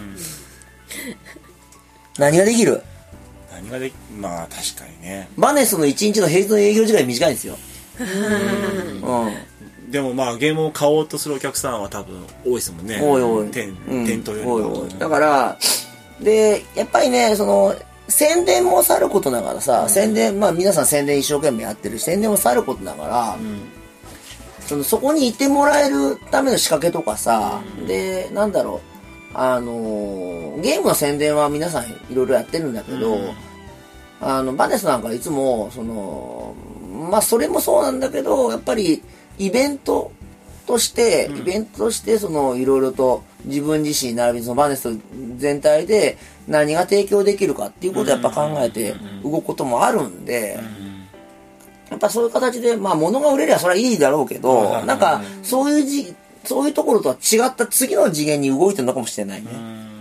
何ができる何ができまあ確かにねバネストのいちにちの平日の営業時間短いんですようんうんでもまあゲームを買おうとするお客さんは多分多いですもんね多い多い店頭よりも多い多いだからでやっぱりねその宣伝もさることながらさ、うん、宣伝まあ皆さん宣伝一生懸命やってるし宣伝もさることながら、うんそのそこにいてもらえるための仕掛けとかさ、うん、でなんだろうあのゲームの宣伝は皆さんいろいろやってるんだけど、うん、あのバネスなんかいつもそのまあそれもそうなんだけどやっぱりイベントとして、うん、イベントとしてそのいろいろと自分自身並びにそのバネス全体で何が提供できるかっていうことをやっぱ考えて動くこともあるんで、やっぱそういう形でまあ物が売れりゃそれはいいだろうけど、なんかそういうじそういうところとは違った次の次元に動いてるのかもしれないね。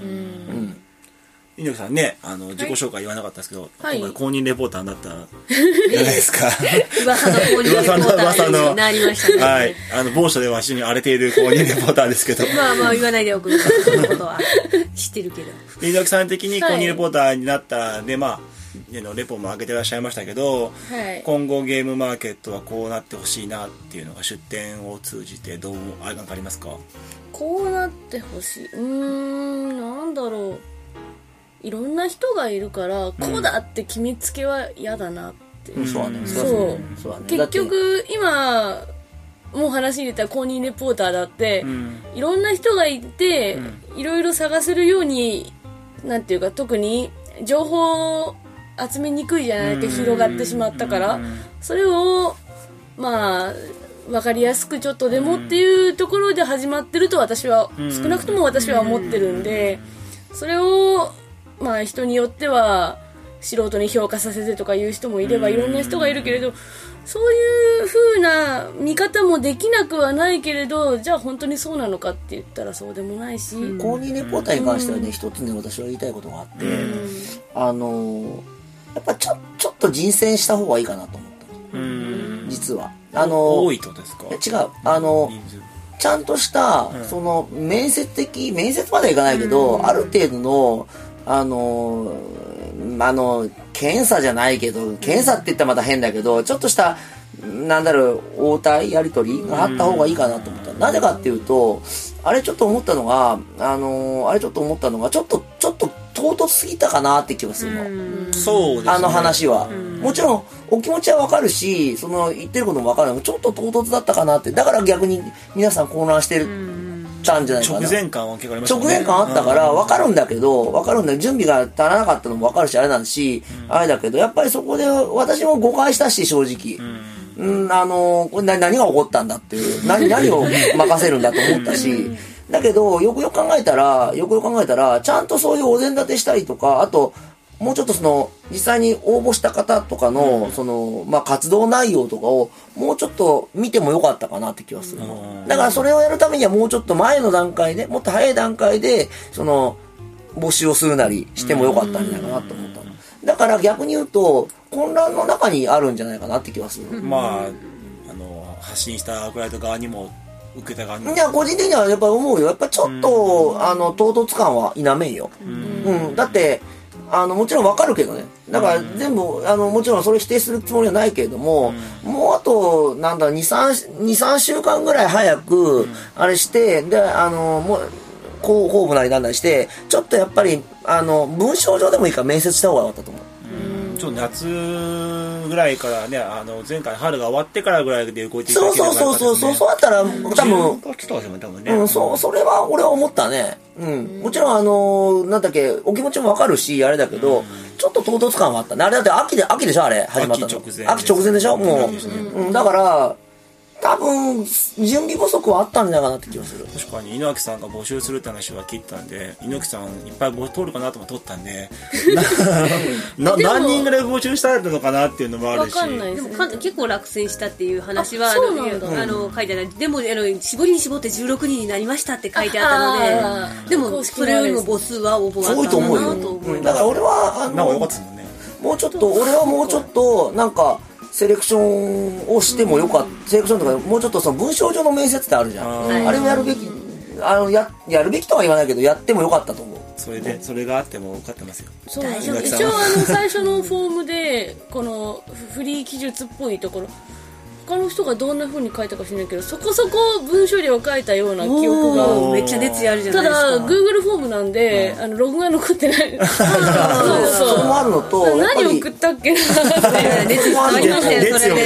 猪木さんね、あの自己紹介言わなかったですけど、はい、今回公認レポーターになったじゃないですか。 噂の公認レポーターになりましたね。 はい、あの某所では非常に荒れている公認レポーターですけど。 まあまあ言わないでおくそのことは知ってるけど。 猪木さん的に公認レポーターになったんで、はい、まあレポも上げてらっしゃいましたけど、はい、今後ゲームマーケットはこうなってほしいなっていうのが出展を通じてどうあなんかありますか？ こうなってほしい。うーんなんだろう。いろんな人がいるから、うん、こうだって決めつけは嫌だなって、うん、そうねそう、そうね結局今もう話に出た公認レポーターだって、うん、いろんな人がいて、うん、いろいろ探せるようになんていうか特に情報を集めにくいじゃないか、うん、広がってしまったから、うん、それをまあ分かりやすくちょっとでもっていうところで始まってると私は、うん、少なくとも私は思ってるんで、それをまあ人によっては素人に評価させてとかいう人もいればいろんな人がいるけれど、そういう風な見方もできなくはないけれど、じゃあ本当にそうなのかって言ったらそうでもないし、 公認レポーターに関してはね、一つね私は言いたいことがあって、あのやっぱちょちょっと人選した方がいいかなと思ったの。実はあの多いとですか？ 違うあのちゃんとした、うん、その面接的面接まではいかないけど、うん、ある程度のあのあの検査じゃないけど検査って言ったらまた変だけどちょっとしたなんだろう応対やり取りがあった方がいいかなと思った。なぜかっていうとあれちょっと思ったのがあのあれちょっと思ったのがちょっとちょっと唐突すぎたかなって気がするの。 そうですね。 あの話はもちろんお気持ちはわかるしその言ってることもわかるのちょっと唐突だったかなって。だから逆に皆さん混乱してるたんじゃないかな。 直前感は結構ありましたね。 直前感あったから分かるんだけど分かるんだ準備が足らなかったのも分かるしあれなんし、うん、あれだけどやっぱりそこで私も誤解したし正直、うん、うん、あのこれ何が起こったんだっていう何何を任せるんだと思ったしだけどよくよく考えたらよくよく考えたらちゃんとそういうお膳立てしたりとかあともうちょっとその実際に応募した方とかのそのまあ活動内容とかをもうちょっと見てもよかったかなって気はする。だからそれをやるためにはもうちょっと前の段階でもっと早い段階でその募集をするなりしてもよかったんじゃないかなと思ったの。だから逆に言うと混乱の中にあるんじゃないかなって気はする。 まああの発信したクライアント側にも受けた側にもいや個人的にはやっぱり思うよ。やっぱちょっとあの唐突感は否めんよ。うん、うん、だってあのもちろんわかるけどね。だから全部あのもちろんそれ否定するつもりはないけれども、うん、もうあとなんだにさんしゅうかんぐらい早くあれしてであのもう公募なりなんなりしてちょっとやっぱりあの文章上でもいいから面接した方がよかったと思う。 うん、ちょっと夏ぐらいからねあの前回春が終わってからぐらいで動いていただければよかったですね。そうそうそうそうそうだったら多分多分ね、うん、そうそれは俺は思ったね。うん、もちろんあのなんだっけお気持ちもわかるしあれだけど、うん、ちょっと唐突感はあったね。あれだって秋で秋でしょあれ始まったの。秋直前秋直前でしょもう、うん、だから多分準備不足はあったんじゃないかなって気がする。 確かに猪木さんが募集するって話は聞いたんで猪木さんいっぱい通るかなとも通ったんでな何人ぐらい募集したのかなっていうのもあるし、 分かんないです、ね、でも結構落選したっていう話はあそうなんだあの書いてある。でもあの絞りに絞ってじゅうろくにんになりましたって書いてあったのででもそれよりも母数は応募があった多いと思うよ、うん、だから俺はあのなんか良かったですもんね。 もうちょっと俺はもうちょっとなんかセレクションをしてもよかった、うん、セレクションとかもうちょっとその文章上の面接ってあるじゃん。 あ, あれをやるべきあの や, やるべきとは言わないけどやってもよかったと思う。 それでそれがあっても分かってますよ。 そう一応あの最初のフォームでこのフリー記述っぽいところ他の人がどんな風に書いたか知らないけどそこそこ文章量を書いたような記憶がめっちゃ熱意あるじゃないですか。ただ Google フォームなんで、うん、あのログが残ってないそうそうそれもあるのと何送ったっけなって熱意ありましたよそれで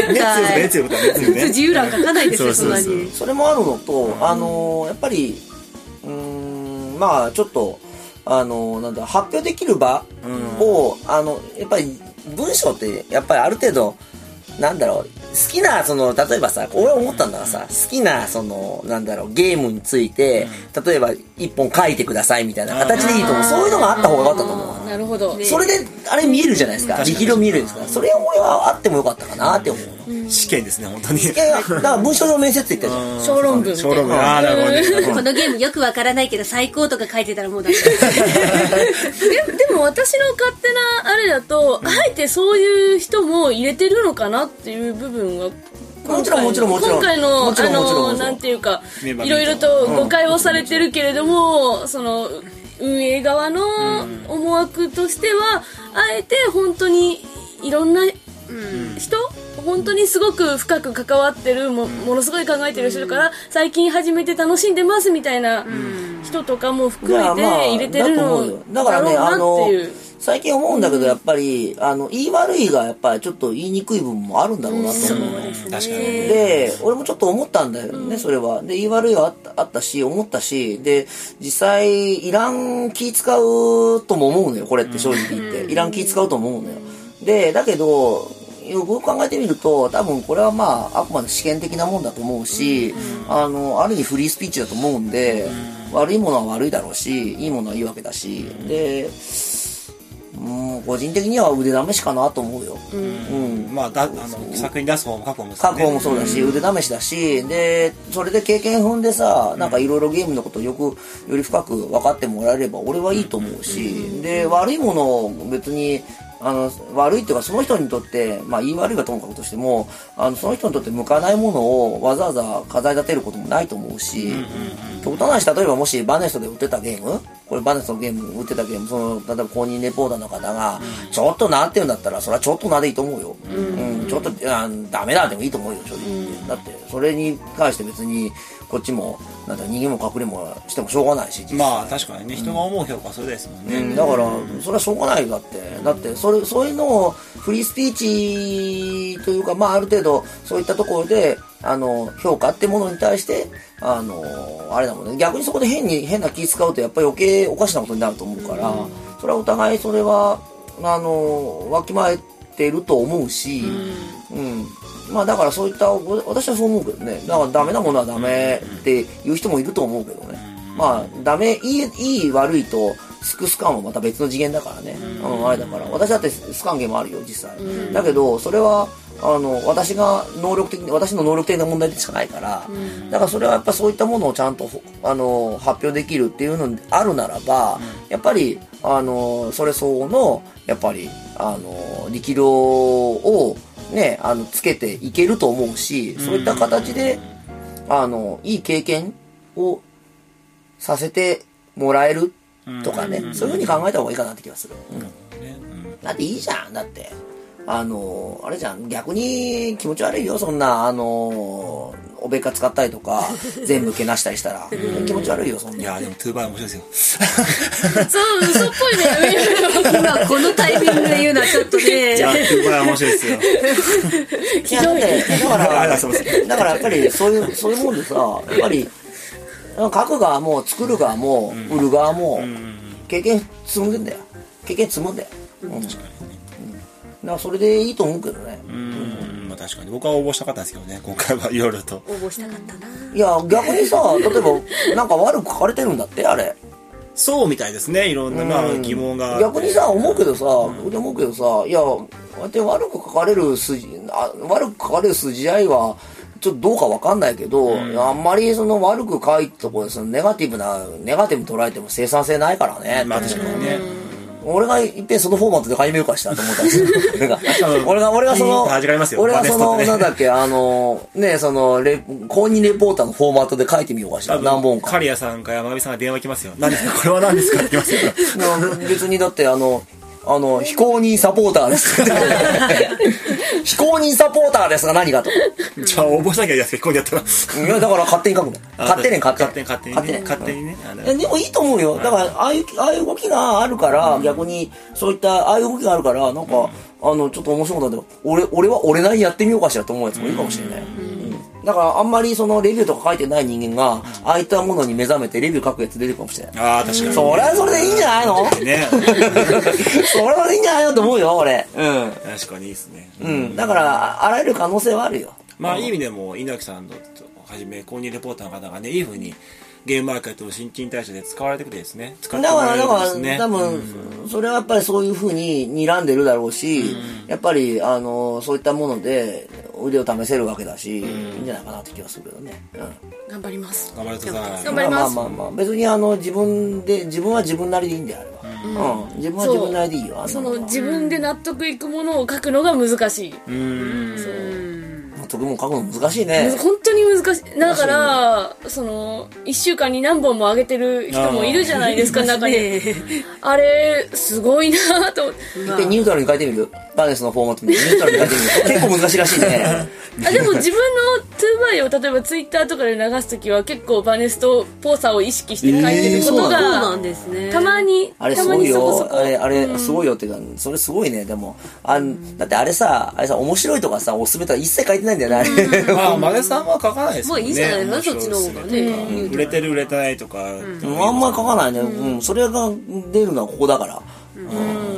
対自由欄書かないですよ、そんなに。 それもあるのと、あのやっぱりうーんまあちょっとあのなんだ発表できる場を、うん、あのやっぱり文章ってやっぱりある程度なんだろう好きなその例えばさ俺思ったんだがさ好きなそのなんだろうゲームについて、うん、例えば一本書いてくださいみたいな形でいいと思う。そういうのがあった方が良かったと思う。 なるほど。 それであれ見えるじゃないですか。力量見えるんですから。それ俺はあってもよかったかなって思う。 試験ですね本当に。 いやいやだから文章の面接って言ったじゃん。 小論文みたいな。 ああなるほどね。 このゲームよくわからないけど最高とか書いてたらもうだってで, でも私の勝手なあれだと、うん、あえてそういう人も入れてるのかなっていう部分はもちろんもちろんもちろん今回のあのなんていうかいろいろと誤解をされてるけれども、うん、その運営側の思惑としては、うん、あえて本当にいろんな人、うん、本当にすごく深く関わってる も, ものすごい考えてる人から、うん、最近始めて楽しんでますみたいな人とかも含めて入れてるのだろうなっていう。 最近思うんだけど、やっぱり、あの、言い悪いがやっぱりちょっと言いにくい部分もあるんだろうなと思うの。 確かに。 で、俺もちょっと思ったんだよね、それは。で、言い悪いがあった、あったし、思ったし、で、実際、いらん気使うとも思うのよ、これって正直言って。いらん気使うと思うのよ。で、だけど、よく考えてみると、多分これはまあ、あくまで試験的なもんだと思うし、あの、ある意味フリースピーチだと思うんで、悪いものは悪いだろうし、いいものはいいわけだし、で、もう個人的には腕試しかなと思うよ。うん。うん、 まあだあの作品出す方も書く方もそう、ね、書く方もそうだし、うん、腕試しだし、でそれで経験踏んでさ、なんかいろいろゲームのことをよくより深く分かってもらえれば俺はいいと思うし、うん、で悪いものを別にあの悪いっていうかその人にとってまあ言い悪いがともかくとしてもあのその人にとって向かないものをわざわざ飾り立てることもないと思うし、極端な話例えばもしバネストで売ってたゲームこれバネストのゲーム売ってたゲームその例えば公認レポーターの方がちょっとなって言うんだったらそれはちょっとなでいいと思うよ、うんうん、ちょっとあダメだでもいいと思うよ正直言って、だってそれに関して別にこっちもなんだ逃げも隠れもしてもしょうがないしまあ確かにね人が思う評価はそれですもんね、 うん、だからそれはしょうがないよだってだってそれそういうのをフリースピーチというかまあある程度そういったところであの評価ってものに対してあのあれだもんね逆にそこで変に変な気使うとやっぱり余計おかしなことになると思うから、うん、それはお互いそれはあのわきまえていると思うし、うん、うんまあだからそういった私はそう思うけどねだからダメなものはダメっていう人もいると思うけどねまあダメいいいい悪いとスクスカンはまた別の次元だからね、うん、あれだから私だってスカンゲームあるよ実際だけどそれはあの私が能力的に私の能力的な問題でしかないからだからそれはやっぱそういったものをちゃんとあの発表できるっていうのであるならばやっぱりあのそれ相応のやっぱりあの力量をね、あのつけていけると思うしそういった形であのいい経験をさせてもらえるとかねそういう風に考えた方がいいかなって気がする、うん、だっていいじゃんだってあのあれじゃん逆に気持ち悪いよそんなあのおべっか使ったりとか全部けなしたりしたら気持ち悪いよそんな。 いやでもトゥーバー面白いですよそう嘘っぽいね今このタイミングで言うのはちょっとねいやトゥーバー面白いですよいやだってだからだからやっぱりそういうそういうもんでさやっぱり書く側も作る側も売る側も経験積むんだよ経験積むんだよ、うん、確かにね、うん、だからそれでいいと思うけどねうん、まあ、確かに僕は応募したかったんですけどね今回はいろいろと応募したかったないや逆にさ例えばなんか悪く書かれてるんだってあれそうみたいですねいろんな、まあ、疑問が逆にさ思うけどさ、うん、思うけどさいやこうやって悪く書かれる筋あ悪く書かれる筋合いはちょっとどうかわかんないけど、うん、あんまりその悪く書いたところでそのネガティブなネガティブ捉えても生産性ないからね。 まあ確かにね。 俺がいっぺんそのフォーマットで始めようかしたと思ったんですよ。俺が俺が俺がその俺がそのなんだっけあのねそのレ公認レポーターのフォーマットで書いてみようかした。何本か。 刈谷さんか山上さんが電話来ますよ。何ですかこれは何ですかって来ますよ。 別にだってあの。あの非公認サポーターです非公認サポーターですが何かとじゃあ応募しなきゃいいですか非公認やったらいやだから勝手に書くの勝手に勝手に勝手に勝手にね勝手にねいやでもいいと思うよだからああいうああいう動きがあるから、うん、逆にそういったああいう動きがあるからなんか、 あのちょっと面白かったんで俺俺は俺なりにやってみようかしらと思うやつもいるかもしれない、うんうん、だからあんまりそのレビューとか書いてない人間が、うん、ああいったものに目覚めてレビュー書くやつ出てくるかもしれない。 ああ確かに。 それはそれでいいんじゃないのねそれはでいいんじゃないのと思うよ俺。うん。 確かにいいですね。 うん。だからあらゆる可能性はあるよ。 まあいい意味でも稲木さんのはじめ購入レポーターの方がねいい風にゲームマーケットの新陳代謝で使われてくれですね。使ってもらえるんですね。 だからだから多分、うん、それはやっぱりそういう風に睨んでるだろうし、うん、やっぱりあのそういったもので腕を試せるわけだし、うん、いいんじゃないかなって気がするけどね。うん、 頑張ります。 頑張りください。 頑張ります。 まあまあまあ別にあの自分で自分は自分なりでいいんであれば。うんうん、自分は自分なりでいいよ。 その自分で納得いくものを書くのが難しい。うん。 そう。納得も書くの難しいね。 本当に難しい。だから、ね、そのいっしゅうかんに何本も上げてる人もいるじゃないですか中に。あれすごいなと思って。 でニュートラルに書いてみる。バネスのフォーマットにニュートラルに書いてみる。結構難しいらしいね。 あでも自分のツーバイを例えばツイッターとかで流すときは結構バネスとポーサーを意識して書いてることが、えー、そうなんですね。たまにあれすごいよ。そこそこあれあれ、うん、すごいよっていうかそれすごいね。でもあだってあれさあれさ面白いとかさおすすめとか一切書いてないんだよねあれ。 うん、まあマネさんは書かないですもんね。 まあいいじゃないですかそっちの方がね。 売れてる売れてないとか、 うん、あんまり書かないね。うん、それが出るのはここだから。 うん、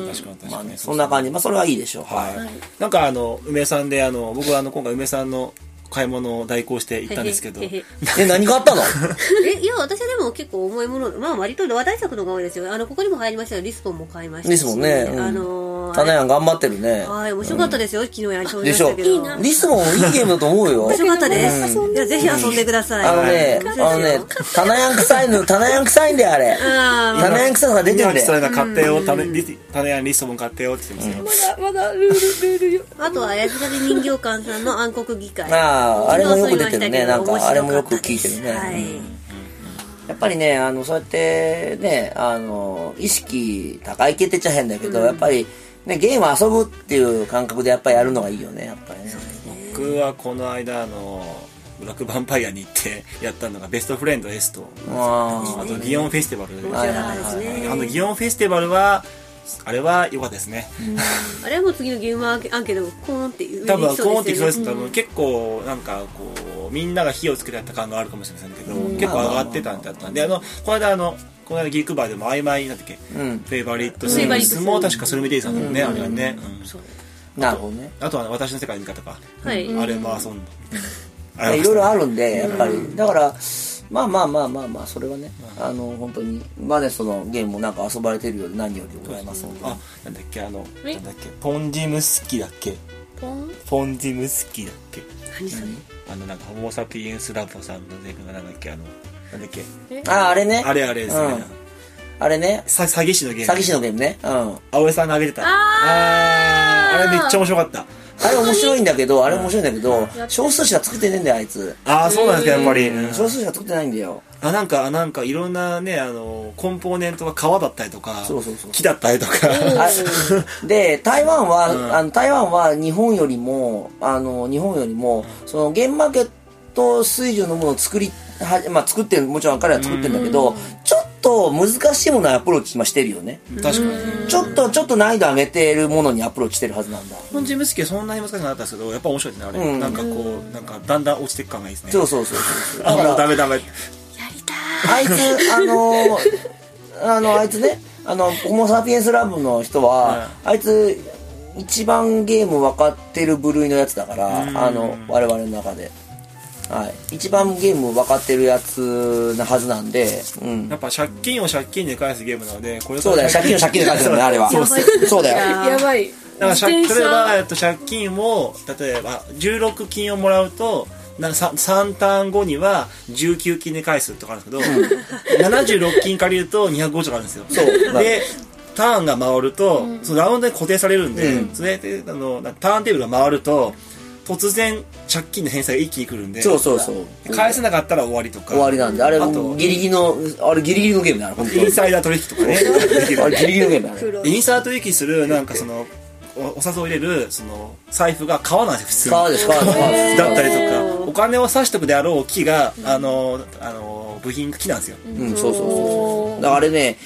確かに確かに、 まあね、そんな感じ。まあそれはいいでしょう。 はい。はい、なんかあの梅さんであの僕はあの今回梅さんの買い物を代行して行ったんですけど。 え何があったの？ えいや私はでも結構重いものまあ割と話題作のが多いですよ。あのここにも入りましたよリスポンも買いましたし。 リスポンね。うん、あのー、タナヤン頑張ってるね。 はい面白かったですよ、うん、昨日やりそうでしたけど。でしょ。リスポンいいゲームだと思うよ。 面白かったです。うん、いやぜひ遊んでください。 あのねあのねタナヤン臭いのタナヤン臭いんだよあれ。タナヤン臭さが出てるんだよ。 それが買ってよタナヤンリスポン買ってよって言ってますよ。 まだまだルールルールよ。 あとはやじらび人形館さんの暗黒議会。 あああれもよく出てるね。なんかあれもよく聞いてるね、はい、うん、やっぱりねあのそうやってねあの意識高い系って言っちゃ変だけど、うん、やっぱりねゲーム遊ぶっていう感覚でやっぱりやるのがいいよねやっぱりね。 僕はこの間あのブラックヴァンパイアに行ってやったのがベストフレンド S と あ, あとギオンフェスティバル、ね、あのギオンフェスティバルはあれは良かったですね、 うん、あれはもう次のゲームアンケートコーンっていう多分コーンっていきそうです、ね、多分結構なんかこうみんなが火をつけてやった感があるかもしれませんけど、うん、結構上がってたんだったんであのこの間あのこの間ギークバーでも曖昧なんだっけ、うん、フェイバリットスイーツも確かスルミデイさんだよね、うん、あれはね、うん、そうなるほどね。 あとは私の世界の見方か、 はい、 あれも遊んだいろいろあるんでやっぱり、うん、だからまあまあまあまあまあそれはね、うん、あの本当にバネストのゲームもなんか遊ばれてるようで何よりございますので。 あなんだっけあのなんだっけポンジムスキだっけポンポンジムスキだっけ何それ、 あのなんかホモサピエンスラボさんのゲームがなんだっけあのなんだっけああれねあれあれですね、うん、 あれねさ詐欺師のゲーム詐欺師のゲームねうん青江さんが挙げてたあああれめっちゃ面白かった。 あれ面白いんだけど、あれ面白いんだけど、少数しか作ってねえんだよ、あいつ。 ああ、そうなんですか、やっぱり。 少数しか作ってないんだよ。 あ、なんか、なんか、いろんなね、あの、コンポーネントが革だったりとか、 そうそうそう。 木だったりとか。 で、台湾は、うん、あの、台湾は日本よりも、あの、日本よりも、その、ゲームマーケット水準のものを作り、はまあ、作ってる、もちろん彼は作ってるんだけど、ちょっと難しいものにアプローチしてるよね。 確かに。 ちょっと、ちょっと難易度上げてるものにアプローチしてるはずなんだ。 ポンジムスキーはそんなに難しくなかったですけど、やっぱ面白いですね、あれ。うん、なんかこう、なんかだんだん落ちていく感がいいですね。 そうそうそうそう。 あ、もうダメダメ。やりたい。あいつ、あのー、あの、あいつね、あの、ホモサピエンスラブの人は、はい、あいつ、一番ゲーム分かってる部類のやつだから、あの、我々の中で。はい、一番ゲーム分かってるやつなはずなんで、うん、 やっぱ借金を借金で返すゲームなのでこれそうだよ借金を借金で返すんだよねあれはそうそうだよやばいだから例えば、えっと、借金を例えばじゅうろく金をもらうとな 3, 3ターン後にはじゅうきゅう金で返すとかあるんですけど、うん、ななじゅうろく金借りるとにひゃくごじゅうとかあるんですよそうでターンが回ると、うん、そのラウンドで固定されるんで、うん、それであのターンテーブルが回ると突然借金の返済が一気に来るんでそうそうそう返せなかったら終わりとか終わりなんであれもギリギリのあれギリギリのゲームだなインサイダー取引とかねあれギリギリのゲームだねインサー取引するなんかそのお, お札を入れるその財布が革なんですよ普通に革です革ですだったりとかお金を刺しとくであろう木があのあの部品木なんですようんそうそうそうだからあれね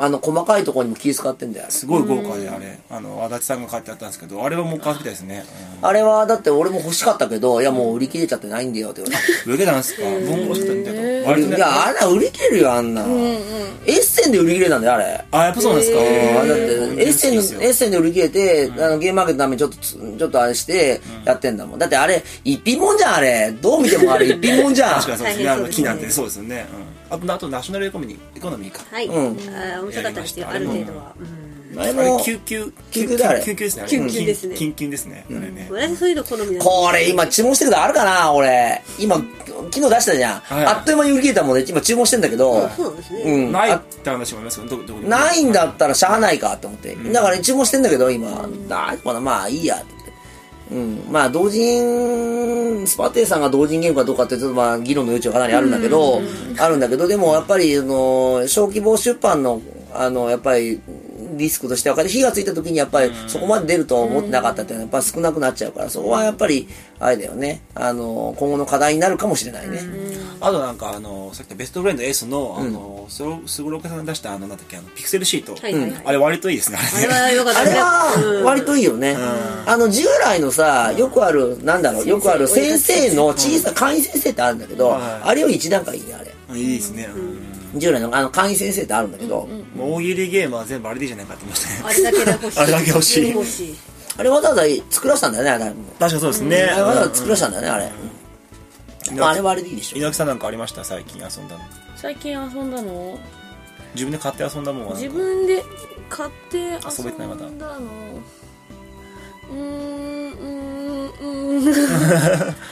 あの細かいところにも気遣ってんだよ。 すごい豪華であれ、あの足立さんが買ってあったんですけど、あれはもう買ってきたですね、 うん、あれはだって俺も欲しかったけど、いやもう売り切れちゃってないんだよって言われた。 売り切れたんですか。文庫してたみたいな。 割とね、いやあんな売り切れるよあんな、うんうん、エッセンで売り切れたんだよあれ。 あ、やっぱそうなんですか。 あだってエッセンのエッセンで売り切れて、うん、あのゲームマーケットのためにちょっとちょっとあれしてやってんだもん。だってあれ一品もんじゃんあれ。どう見てもあれ一品もんじゃん。 確かにそうですね。あの木なんてそうですよね。うん、あとあとナショナルエコノミーエコノミーか。 はい。うん、あ面白かったですよある程度は。 うん、あれも救急救急であれ。 救急ですね。 救急ですね。 緊急ですね。あれね。 私そういうの好みなんです。 これ今注文してることあるかな俺。今昨日出したじゃん。はい、あっという間に売り切れたもんで今注文してんだけど。 そうなんですね。 うん。 ないって話もありますよ。どこどこないんだったらしゃあないかと思って。だから注文してんだけど今。ないかなまあいいやって。うん、まあ同人スパテイさんが同人ゲームかどうかってちょっとまあ議論の余地はかなりあるんだけど、あるんだけどでもやっぱりあの小規模出版のあのやっぱりリスクとしては火がついた時にやっぱりそこまで出るとは思ってなかったっていうのはやっぱ少なくなっちゃうから、そこはやっぱりあれだよね、あの今後の課題になるかもしれないね。 あとなんかあのさっきのベストフレンドエースのあのすごろくさんが出したあのなんだっけあのピクセルシート、はいはいはい、あれ割といいですね。 あれは良かった。 あれは割といいよね。あの従来のさよくあるなんだろうよくある先生の小さな簡易先生ってあるんだけど、あれより一段階いいねあれ。 いいですね。 従来のあの簡易先生ってあるんだけど、 もう大喜利ゲームは全部あれでいいじゃないかって言いましたね。 あれだけで欲しい。 あれだけ欲しい。 あれわざわざ作らせたんだよねあれ。 確かそうですね。 あれわざわざ作らせたんだよねあれ。まああれはあれでいいでしょ。 稲垣さんなんかありました最近遊んだの。 最近遊んだの？ 自分で買って遊んだもんは自分で買って遊んだの。 遊べてないまだ。 うーんうーんうーん。買って遊んだの。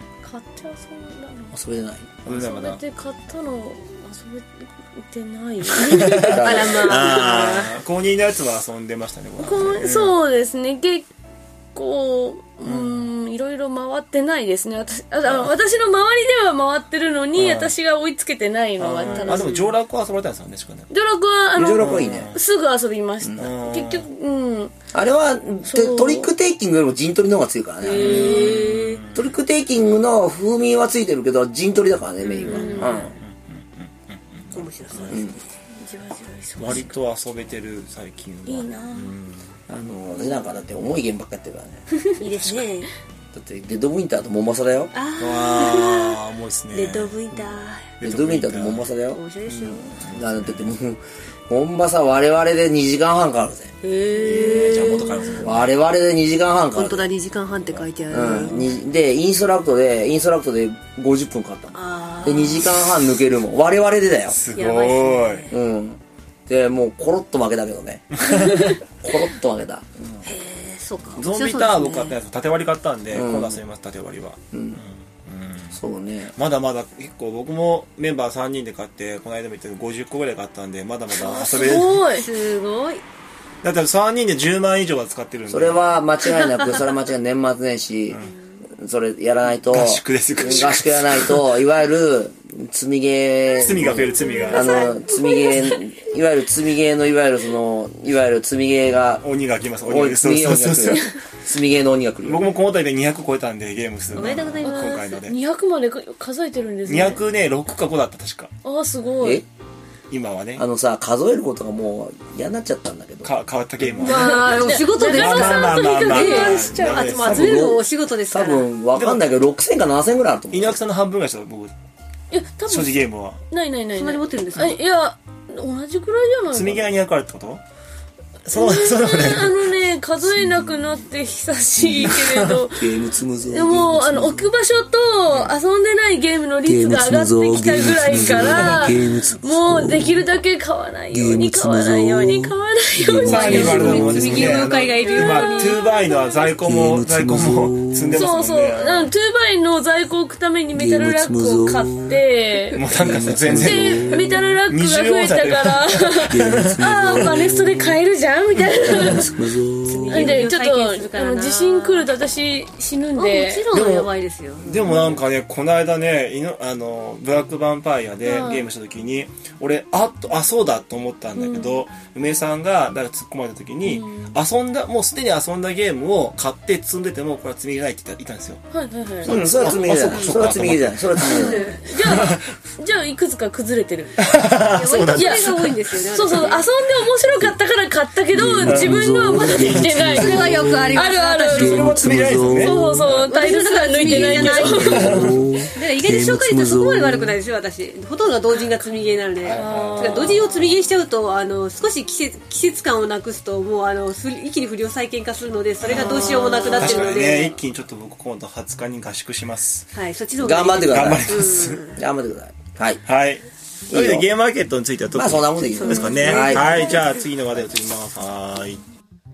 遊べてない。 遊べて買ったの遊べてない。 あらまあ。購入のやつは遊んでましたね。 そうですね結構うんいろいろ回ってないですね。私あの私の周りでは回ってるのに私が追いつけてないのは楽しい。 あでも上洛は遊ばれたんですよね。しかね。 上洛はあの上洛はいいね。 すぐ遊びました。結局うんあれはトリックテイキングよりも陣取りの方が強いからね。トリックテイキングの風味はついてるけど陣取りだからねメインは。 うん。面白そう。 割と遊べてる最近は。 いいな。 あの私なんかだって重いゲームばっかやってるからね。 いいですね。 だってデッドウィンターとモンバサだよ。 ああ重いですね。 デッドウィンター。 デッドウィンターとモンバサだよ。 面白いですよ。 だってもうモンバサ我々でにじかんはんかかるぜ。 へえ。 じゃあもっとかかるんですよ。我々でにじかんはんかかる。 本当だにじかんはんって書いてある。 うん。でインストラクトでインストラクトでごじゅっぷんかかったもん。でにじかんはん抜けるもん。我々でだよ。 すごい。 うん。でもうコロッと負けたけどね。コロッと負けた。 へえそうか。 ゾンビターボ買ったやつ縦割り買ったんで今度遊びます縦割りは。 そうね。 まだまだ結構僕もメンバーさんにんで買ってこの間も言ったけどごじゅっこぐらい買ったんでまだまだ遊べる。 すごいすごい。 だってさんにんでじゅうまん以上は使ってるんで。 それは間違いなくそれは間違い年末年始。それやらないと合宿です合宿合宿やらないといわゆる積みゲー罪が増える罪があの積みゲーいわゆる積みゲーのいわゆるそのいわゆる積みゲーが鬼が来ます鬼がそうそうそう積みゲーの鬼が来る。 僕もこの辺りでにひゃく超えたんでゲーム数おめでとうございます。 今回のでにひゃくまで数えてるんですね。 にひゃくねろくかごだった確か。 ああすごい。 え今はねあのさ数えることがもう嫌になっちゃったんだけどか変わったゲームは、 ね、まあお仕事ですからまあまあまあまあまあ集めるのお仕事ですから多分わかんないけどろくせんかななせんぐらいあると思う。 稲垣さんの半分ぐらいした僕いや多分所持ゲームはないないないそんなに持ってるんですか。 いや同じくらいじゃないの。 積みゲーがにひゃくあるってこと？そうそうね。 あのね数えなくなって久しいけれどゲーム積むぞ。 でもあの置く場所と遊んでないゲームの率が上がってきたぐらいからもうできるだけ買わないように買わないように買わないように。 さあ今あれだもんですね。 ゲーム会がいるように。 今ツーバイの在庫も在庫も積んでますもんね。 そうそう。あのツーバイの在庫を置くためにメタルラックを買ってもうなんか全然でメタルラックが増えたからああバネストで買えるじゃんみたいな。 積なんでちょっと地震来ると私死ぬんで。 もちろんやばいですよ。 でもなんかね、この間ね、いのあのブラックヴァンパイアでゲームした時に、俺あっとあそうだと思ったんだけど、うん、梅さんが誰か突っ込まれた時に、うん、遊んだもうすでに遊んだゲームを買って積んでてもこれは積み毛ないって言ったんですよ。 はいはいはい。 うん、それは積み毛じゃない。それは積み毛じゃない。それは積み毛じゃない。 じゃあじゃあいくつか崩れてる。 そうなんです。多いんですよね。 そうそう、遊んで面白かったから買ったけど、自分のはまだできてない。 それはよくあります。 あるある。 それは積み毛ないですよね。 そうそう、タイルすら抜いてないけど。 だから意外と紹介率そこまで悪くないですよ、私。ほとんどが同人が積み毛なので。同人を積み毛しちゃうと、あの少し季節季節感をなくすと、もうあの一気に不良再建化するので、それがどうしようもなくなってるので。確かにね、 一気にちょっと僕今度はつかに合宿します。 はい、そっちの方が頑張ってください。 頑張ります。 頑張ってください。はい。 はい。というわけでゲームマーケットについては特に、 まあそんなもんでいいですかね。はい、はい、じゃあ次の話題を移ります。はい。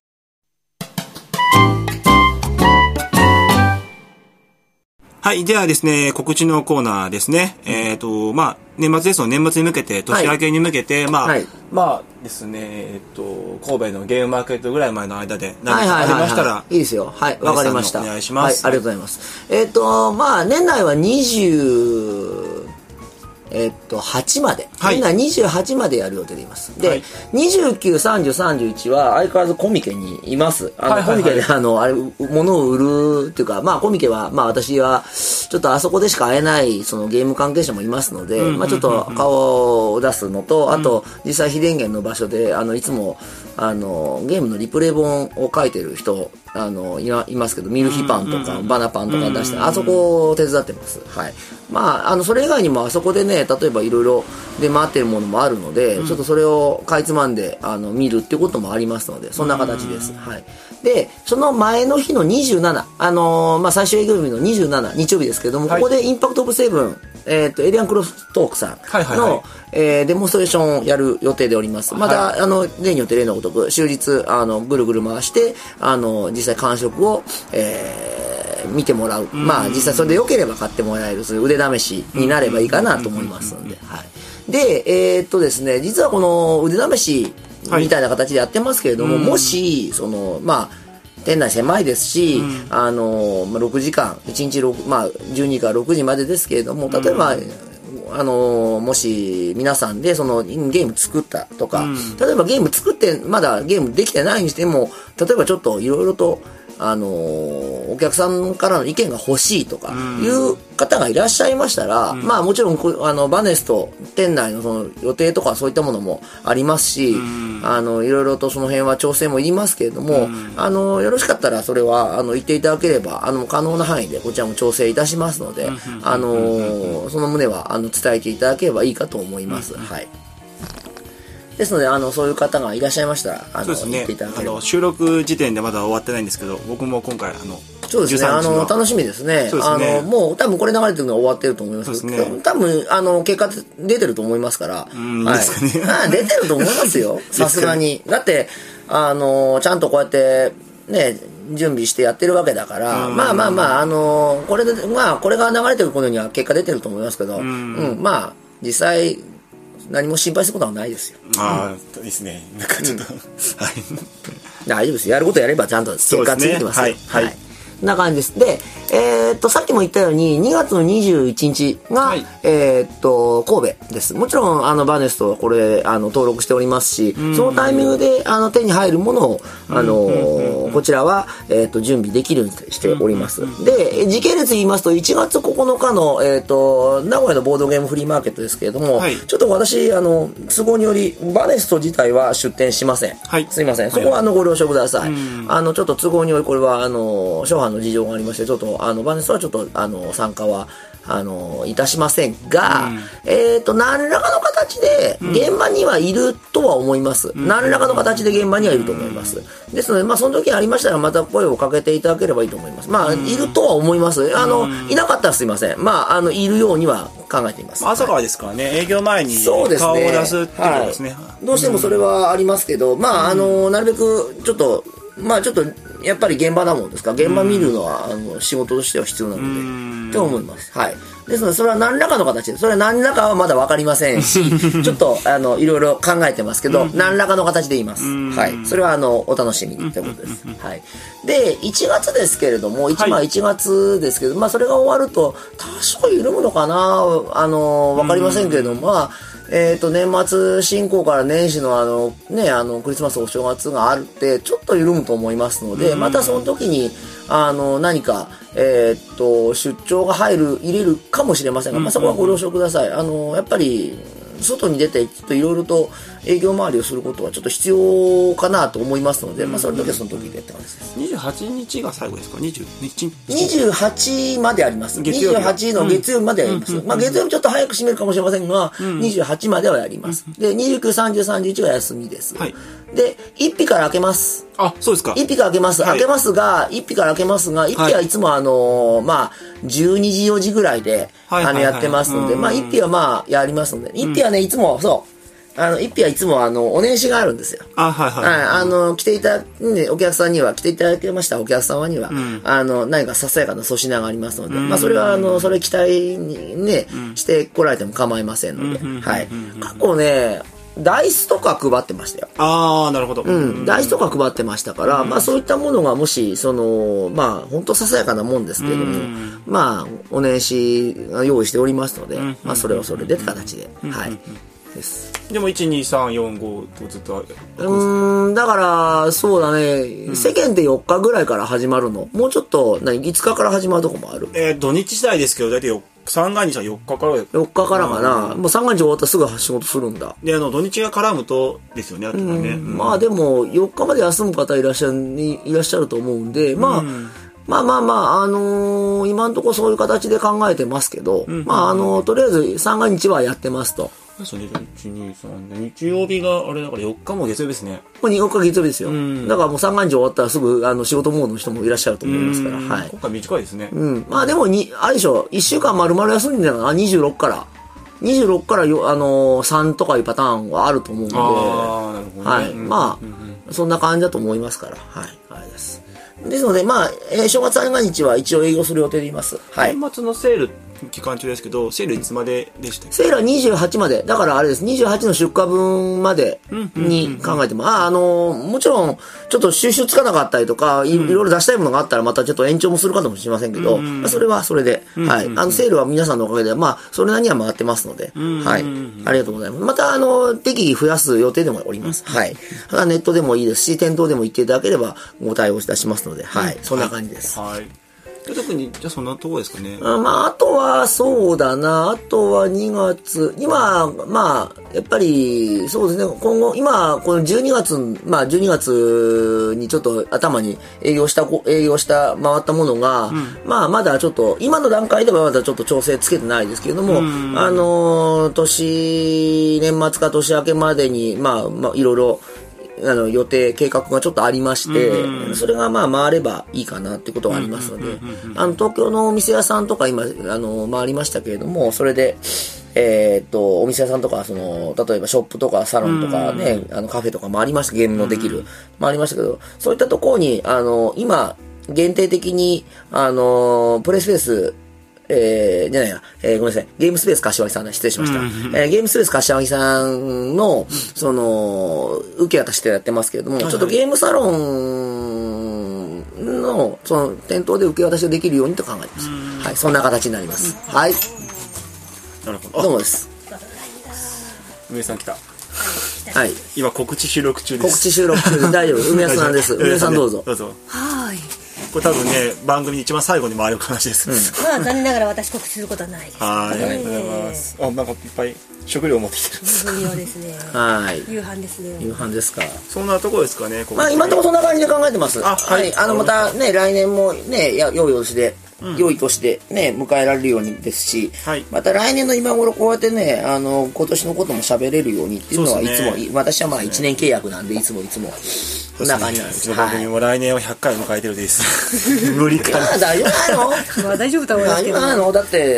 はい。ではですね、告知のコーナーですね。うん、えっ、ー、と、まあ、年末ですの年末に向けて、年明けに向けて、はい、まあ、はい、まあですね、えっ、ー、と、神戸のゲームマーケットぐらい前の間で、何かありましたら、はいはいはいはい、 いいですよ。はい、わかりました。 お願いします。 はい、ありがとうございます。えっ、ー、と、まあ、年内はにじゅう、えっと、はちまで。はい、年内にじゅうはちまでやる予定でいます。で、はい、にじゅうきゅう、さんじゅう、さんじゅういちは相変わらずコミケにいます。あの、はいはいはい、コミケで、あの、あれ、物を売るっていうか、まあ、コミケは、まあ、私は、ちょっとあそこでしか会えない、そのゲーム関係者もいますので、うんうんうんうん、まあ、ちょっと顔を出すのと、あと、実際、非電源の場所で、あの、いつも、あの、ゲームのリプレイ本を書いてる人、あの、い, いますけど、ミルヒパンとか、バナパンとか出して、あそこを手伝ってます。はい。まあ、あの、それ以外にもあそこでね、例えばいろいろ出回ってるものもあるので、うん、ちょっとそれをかいつまんで、あの、見るっていうこともありますので、そんな形です。はい。で、その前の日のにじゅうしち、あのー、まあ、最終営業日のにじゅうしち、日曜日ですけども、はい、ここでインパクトオブセブン、えっと、エイリアンクロストークさんの、はいはいはい、えー、デモンストレーションをやる予定でおります。また、はい、あの、例によって例のごとく、終日、あの、ぐるぐる回して、あの、実際感触を、えー、見てもらう。まあ、実際それで良ければ買ってもらえる、そういう腕試しになればいいかなと思いますので、はい。で、えー、っとですね、実はこの腕試しみたいな形でやってますけれども、はい、もし、その、まあ、店内狭いですし、うん、あの、まあ、ろくじかん、いちにちろく、まあ、じゅうにからろくじまでですけれども、例えば、うん、あの、もし皆さんでそのゲーム作ったとか、うん、例えばゲーム作ってまだゲームできてないにしても、例えばちょっといろいろと、あのお客さんからの意見が欲しいとかいう方がいらっしゃいましたら、うん、まあもちろんあのバネスト店内のその予定とかそういったものもありますし、うん、あのいろいろとその辺は調整もいりますけれども、うん、あのよろしかったらそれはあの言っていただければあの可能な範囲でこちらも調整いたしますので、うん、あのその旨はあの伝えていただければいいかと思います。うん、はい。ですので、あの、そういう方がいらっしゃいましたら、あの、そうですね、言っていただければ。あの、 収録時点でまだ終わってないんですけど、僕も今回、あの、 そうですね、あの、楽しみですね。そうですね。あの、もう多分これ流れてるのは終わってると思いますけど、ね、多分、あの、結果出てると思いますから、 うん、はい。ですかね。 あ出てると思いますよ。さすがに。だって、あの、ちゃんとこうやって、ね、準備してやってるわけだから、まあまあまあ、あの、これで、まあ、これが流れてる頃には結果出てると思いますけど、うん、うん、まあ、実際、何も心配することはないですよ。 ああ、いいですね。なんかちょっと、うん、はい。 大丈夫です。やることやればちゃんと結果ついてますよ。はい。はい。はいこんな感じです。で、えー、っと、さっきも言ったように、にがつのにじゅういちにちが、はい、えー、っと、神戸です。もちろん、あの、バネスト、これ、あの、登録しておりますし、そのタイミングで、あの、手に入るものを、あのー、こちらは、えー、っと、準備できるようにしております。で、時系列言いますと、いちがつここのかの、えー、っと、名古屋のボードゲームフリーマーケットですけれども、はい、ちょっと私、あの、都合により、バネスト自体は出店しません。はい。すいません。そこは、あの、ご了承ください。あの、ちょっと都合により、これは、あの、初版の事情がありまして、ちょっとあのバネストはちょっとあの参加はあのいたしませんが、うん、えっと何らかの形で現場にはいるとは思います、うん、何らかの形で現場にはいると思います、うん、ですのでまあその時ありましたらまた声をかけていただければいいと思います。まあ、うん、いるとは思います。あの、うん、いなかったらすいません。まああのいるようには考えています。 朝からですからね、はい、営業前に顔を出すってことですね、 はい、どうしてもそれはありますけど、まああのなるべくちょっとまあちょっとやっぱり現場なもんですから、現場見るのはあの仕事としては必要なのでって思います。はい。ですのでそれは何らかの形で、それは何らかはまだ分かりませんしちょっとあのいろいろ考えてますけど、何らかの形で言います。はい。それはあのお楽しみにってことです。はい。でいちがつですけれども、はい、まあいちがつですけど、まあそれが終わると多少緩むのかな、あの分かりませんけれども、まあえー、と年末進行から年始のあの、ね、あのクリスマスお正月があるってちょっと緩むと思いますので、またその時にあの何か、えー、と出張が入る入れるかもしれませんが、まあ、そこはご了承ください。あのやっぱり外に出ていろいろと営業回りをすることはちょっと必要かなと思いますので、まあ、それだけその時でって感じです。 にじゅうはちにちが最後ですか？にじゅうはちまであります。にじゅうはちの月曜日まであります。まあ、月曜日ちょっと早く閉めるかもしれませんが、うん、にじゅうはちまではやります。でにじゅうく、さんじゅう、さんじゅういちが休みです。はい、でいっぴから開けます。 あ、そうですか。 いっぴから開けます。開けますが、いっぴから開けますが、いっぴはいつもあのー、まあじゅうにじよじぐらいで、はいはいはい、あのやってますので、まあいっぴはまあやりますので、いっぴはねいつもそう。あの、一匹はいつもあの、お年始があるんですよ。 あ、はいはい。はい、 あの、来ていただ、ね、お客さんには、来ていただけましたお客様には、うん、あの、何かささやかな粗品がありますので、まあそれはあの、それ期待にね、うん、してこられても構いませんので、うん、はい。過去ね、ダイスとか配ってましたよ。 ああ、なるほど。 うん。ダイスとか配ってましたから、うん、まあそういったものがもし、その、まあ本当ささやかなもんですけれども、うん、まあお年始が用意しておりますので、うん、まあそれはそれでって形で、うん、はい。です。 でもいち、に、さん、よん、ごとずっとうーんだからそうだね、うん、世間でよっかぐらいから始まるの、もうちょっと何いつかから始まるとこもある。 えー、土日次第ですけど大体三が日はよっかからよっかからかな、うん、もう三が日終わったらすぐ仕事するんだ。 であの土日が絡むとですよね、あとはね、 うん、まあでもよっかまで休む方いらっしゃるいらっしゃると思うんで、まあ、うん、まあまあまあ、あのー、今のところそういう形で考えてますけど、うん、まああのー、とりあえず三が日はやってますと。 そうね、いち、に、さんで日曜日があれだからよっかも月曜日ですね。 もうよっか月曜日ですよ、うん、だからもう三が日終わったらすぐあの仕事モードの人もいらっしゃると思いますから、はい、 今回短いですね。 うん、まあでもにあれでしょ、いっしゅうかん丸々休んでんだからにじゅうろくからにじゅうろくからよ、あのー、さんとかいうパターンはあると思うので、 あ、なるほどね、 はい、まあ、うんうん、そんな感じだと思いますから、はい、あれです。ですのでまあ、えー、正月三が日は一応営業する予定でいます。はい。 年末のセール期間中ですけど、セールいつまででしたっけ？ セールはにじゅうはちまで。だからあれです。にじゅうはちの出荷分までに考えても、あ、あのー、もちろん、ちょっと収集つかなかったりとか、い, いろいろ出したいものがあったらまたちょっと延長もするかもしれませんけど、まあ、それはそれで、はい。あの、セールは皆さんのおかげで、まあ、それなりには回ってますので、はい。ありがとうございます。また、あの、適宜増やす予定でもおります。はい。ネットでもいいですし、店頭でも行っていただければご対応いたしますので、はい。そんな感じです。 はい。特にじゃあそんなところですかね。 あ、まあ、あとはそうだな、あとはにがつ今まあやっぱりそうですね、今後今このじゅうにがつ、まあじゅうにがつにちょっと頭に営業した営業した回ったものが、うん、まあまだちょっと今の段階ではまだちょっと調整つけてないですけれども、あの年年末か年明けまでにまあまあいろいろあの予定計画がちょっとありまして、うん、それがまあ回ればいいかなってことがありますので、あの東京のお店屋さんとか今あの回りましたけれども、それでえー、っとお店屋さんとかその例えばショップとかサロンとかね、うん、あのカフェとか回りました、ゲームのできる、うん、回りましたけど、そういったところにあの今限定的にあのプレイスペースえー、じゃないや、えー、ごめんなさい、ゲームスペース柏木さんで失礼しました、うん、えー、ゲームスペース柏木さんのその受け渡しでやってますけれども、はいはい、ちょっとゲームサロンのその店頭で受け渡しができるようにと考えてます、うん、はい、そんな形になります、うん、はい、 なるほど、 どうもです。 梅さん来た。 はい、 今告知収録中です。 告知収録中で大丈夫。梅さんです。梅さんどうぞ。 どうぞ。 はい。 これ多分ね、番組一番最後に回る話です、 うん、まあ残念ながら私告知することはないです、ね、 はい、ありがとうございます。あ、なんかいっぱい食料持ってきてる。 食料ですね。 はい。 夕飯ですね。 夕飯ですか。 そんなところですかね。 まあ今のところそんな感じで考えてます。あ、はい。はい、あのまたね、来年もね、や良いお年で、うん、良い年でね迎えられるようにですし、はい、また来年の今頃こうやってね、あの今年のことも喋れるようにっていうのはいつも、ね、私はまあいちねん契約なんでいつもいつも。こんな感じなんです。 うちの番組も来年はひゃっかいを迎えてるです。無理かな。 大丈夫なの？ まあ大丈夫と思いますけど。 大丈夫なの？だって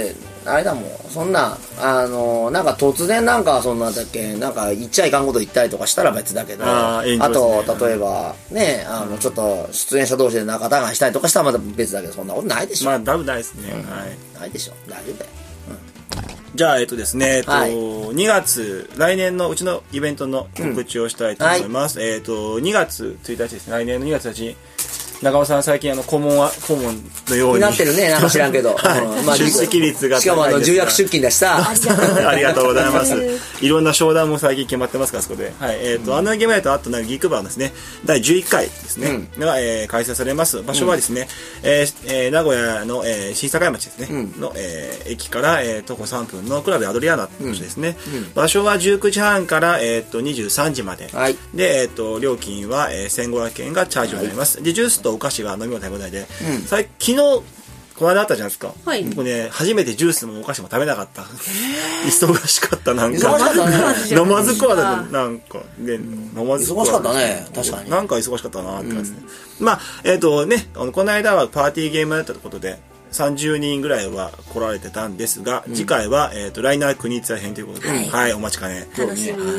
あれだもん、そんなあのなんか突然なんかそんなだっけなんか言っちゃいかんこと言ったりとかしたら別だけど、あ, あと例えばねあのちょっと出演者同士で仲違いしたりとかしたらまた別だけど、そんなことないでしょ。 まあ多分ないですね、うん、はい、 ないでしょ、大丈夫だよ。 じゃあ、えっとですね、えっと、はい、にがつ、来年のうちのイベントの告知をしたいと思います。うんはい、えっと、にがつついたちですね、来年のにがつついたちに、長尾さん最近あの顧問は顧問のようになってるね、なんか知らんけど、 はい、うん、まあ、出席率がしかもあの重役出勤だしさありがとうございます。いろんな商談も最近決まってますから、そこで、はい、えっ、ー、と、うん、あのゲームライトあとなんかギークバーですね、だいじゅういっかいですね、うん、が、えー、開催されます。場所はですね、うん、えーえー、名古屋の、えー、新境町ですね、うん、の、えー、駅から、えー、徒歩さんぷんのクラブアドリアーナの場所ですね、うんうん、場所はじゅうくじはんから、えー、とにじゅうさんじまで、はい、で、えー、と料金は、えー、せんごひゃくえんがチャージになります。はい、でジュースとお菓子が飲み物食べ放題で、うん、昨日この間あったじゃないですか、はい、僕ね初めてジュースもお菓子も食べなかった、忙しかった。なんか飲まずくはなんかね、飲まずくは忙しかったね、確かになんか忙しかったなって感じですね。うん、まあえっ、ー、とねこの間はパーティーゲームだったことでさんじゅうにんぐらいは来られてたんですが、うん、次回は、えーと、ライナー国津編ということで、はい、はい、お待ちかね。 楽しみ、はい、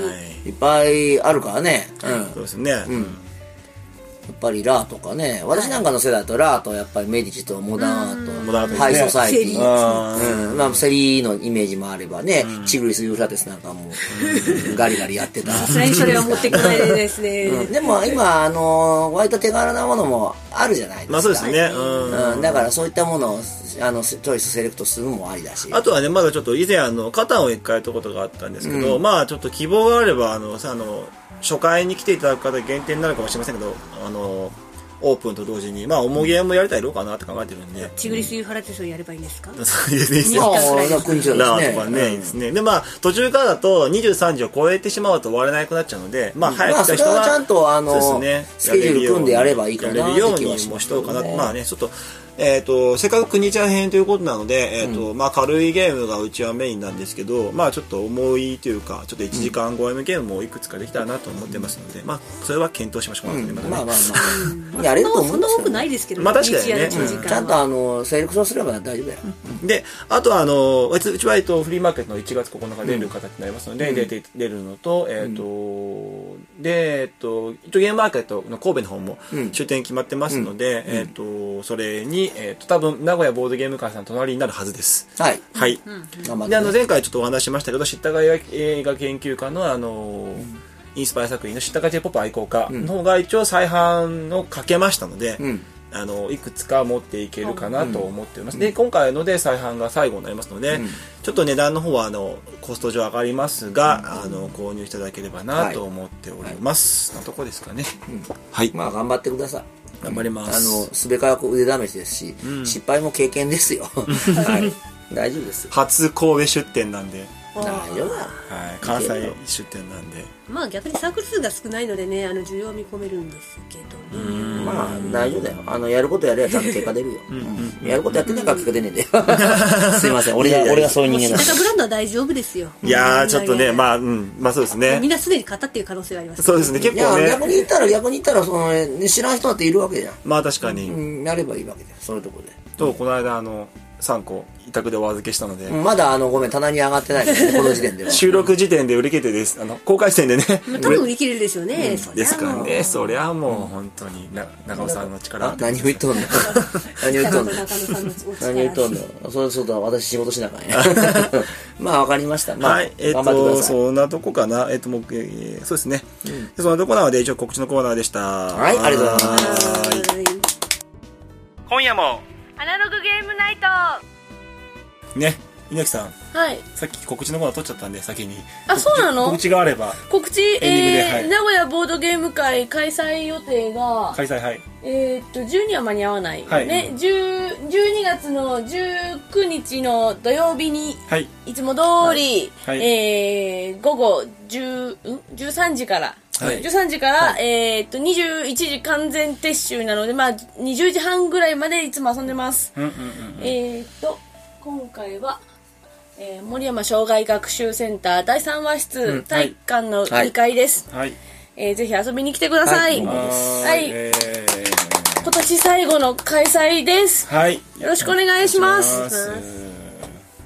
いっぱいあるからね、 うん、そうですね、うんやっぱりラーとかね、私なんかの世代だとラーとやっぱりメディチとモダンアート、ハイソサイティ、うん、まあセリーのイメージもあればね、うん、チグリス・ユーフラテスなんかもガリガリやってた。 それそれは持ってこないですね。 うん、でも今あの割と手軽なものもあるじゃないですか。 まあそうですね。うんうん、だからそういったものをあのチョイスセレクトするのもありだし。 あとはねまだちょっと以前あのカタンを一回やったことがあったんですけど、うん、まあちょっと希望があればあのさあの初回に来ていただく方限定になるかもしれませんけど、あのオープンと同時にまあ重ゲームもやりたいろうかなって考えてるんで、 チグリスユーハラテスをやればいいんですか。 そうですね。ラーとかね、いいですね。でまあ途中からだとにじゅうさんじを超えてしまうと終われなくなっちゃうので、まあ早く来た人はちゃんとあのスケジュール組んでやればいいかなやれるようにもしとうかな。まあねちょっと。えー、とせっかく国茶編ということなので、えーとうんまあ、軽いゲームがうちはメインなんですけど、まあ、ちょっと重いというかちょっといちじかん超えのゲームもいくつかできたらなと思ってますので、まあ、それは検討しましょうか、ねうん、まあまあまあやれると思うんですけど、そんな多くないですけど、 まあ、確かにね、 うん、ちゃんとあのセレクトすれば大丈夫だよ、 うん、であとはあのうちは、えっと、フリーマーケットのいちがつここのか出る形になりますので、うん、出て出るのと、えーとうん、で、えっと、ゲームマーケットの神戸の方も出店決まってますので、うんえー、とそれに、えー、と多分名古屋ボードゲーム会さんの隣になるはずです。はい。はい。うん、であの前回ちょっとお話しましたけど、知ったか映画研究家のあの、うん、インスパイア作品の知ったか J-ポップ 愛好家の方が一応再販をかけましたので、うん、あのいくつか持っていけるかなと思っております。うん、で今回ので再販が最後になりますので、うん、ちょっと値段の方はあのコスト上上がりますが、うん、あの購入していただければなと思っております。はい、のとこですかね。うん、はい。 まあ頑張ってください。 頑張ります。 あのすべからく腕試しですし、うん、失敗も経験ですよ。はい、大丈夫です。 初神戸出店なんで。 大丈夫だ。はい、 関西出店なんで。 まあ逆にサークル数が少ないのでね、あの需要見込めるんですけどね。 まあ大丈夫だよ。あのやることやればちゃんと結果出るよ。うんうん、やることやってないから結果出ねえんだよ。すいません、俺が俺がそういう人間なんで。 ブランドは大丈夫ですよ。 いやーちょっとね、まあうんまあそうですね。 みんなすでに買ったっていう可能性があります。 そうですね、結構ね。 逆に言ったら逆に言ったらその、ね、知らん人だっているわけじゃん。 まあ確かに。 うん、やればいいわけだよ。そういうところで。 とこの間あのさんこ委託でお預けしたので、 まだあのごめん棚に上がってないですね、この時点では。 収録時点で売り切れてです。あの公開時点でね多分売り切れるでしょうね、うん、 そですからね。そりゃもう本当にな長尾さんの力。 何を言っとんの何を言っとんの何を言っとんのそうそうだ、私仕事しながらね。まあわかりました、まあ、はいえー、っとそんなとこかな。えー、っともう、えー、そうですね、うん、そんなとこなので一応告知のコーナーでした。 はい、ありがとうございます。 今夜もアナログゲームナイトね、稲木さん、 はい、 さっき告知のコーナー取っちゃったんで先に。 あ、そうなの？ 告知があれば。 告知、えーはい、名古屋ボードゲーム会開催予定が開催、はい、 えー、っとじゅうには間に合わないよね、はい、じゅう、じゅうにがつのじゅうくにちの土曜日に、はい、いつも通り、はいはい、えー、午後じゅう、んじゅうさんじからはい、じゅうさんじから、はい、えー、っとにじゅういちじ完全撤収なので、まあ、にじゅうじはんぐらいまでいつも遊んでます。うんうんうんうん、えー、っと今回は、えー、森山障害学習センターだいさんわ室、うん、体育館のにかいです、はいえー、ぜひ遊びに来てください。はい、はいえー、今年最後の開催です。はい、よろしくお願いします。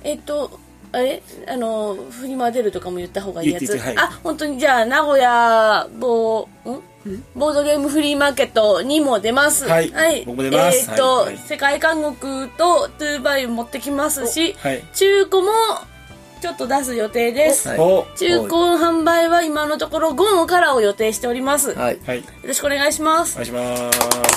えっとあれあのフリマ出るとかも言った方がいいやつ、 はい、 あ本当にじゃあ名古屋ボーんボードゲームフリーマーケットにも出ます。 はい、はい、僕も出ます。 えっと、 はいはい、 世界観国とトゥーバイ持ってきますし、 はい、 中古もちょっと出す予定です。中古販売は今のところゴンからを予定しております。 はい、 よろしくお願いします。 お願いします。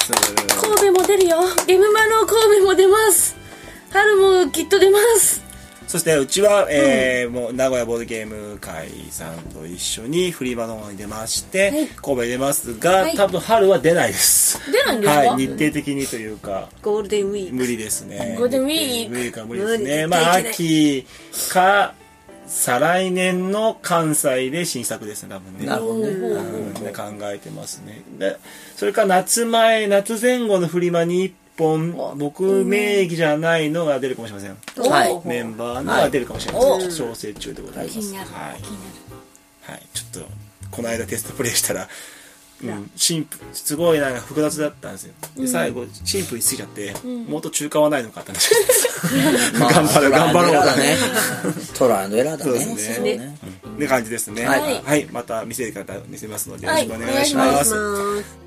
神戸も出るよ。ゲームマの神戸も出ます。春もきっと出ます。 そしてうちは、えーうん、もう名古屋ボードゲーム会さんと一緒にフリーマの方に出まして、はい、神戸に出ますが、はい、多分春は出ないです。 出ないんですか？ はい、日程的にというかゴールデンウィーク無理ですね。 ゴールデンウィーク無理か無理ですね。まあ秋か再来年の関西で新作ですね多分ね。 なるほどね、 うん、考えてますね。でそれから夏前夏前後のフリマに本僕名義じゃないのが出るかもしれません。 はい、 メンバーのが出るかもしれません。はい、調整中でございます。はい、はい、ちょっとこの間テストプレイしたら、うん、シンプルすごいなんか複雑だったんですよ。で最後シンプルにしすぎちゃって、うん、もっと中華はないのかって話頑張る頑張ろうだね。 トライアンドエラーだね。 そうですね。って感じですね。はい、はい、また見せ方見せますのでよろしくお願いします。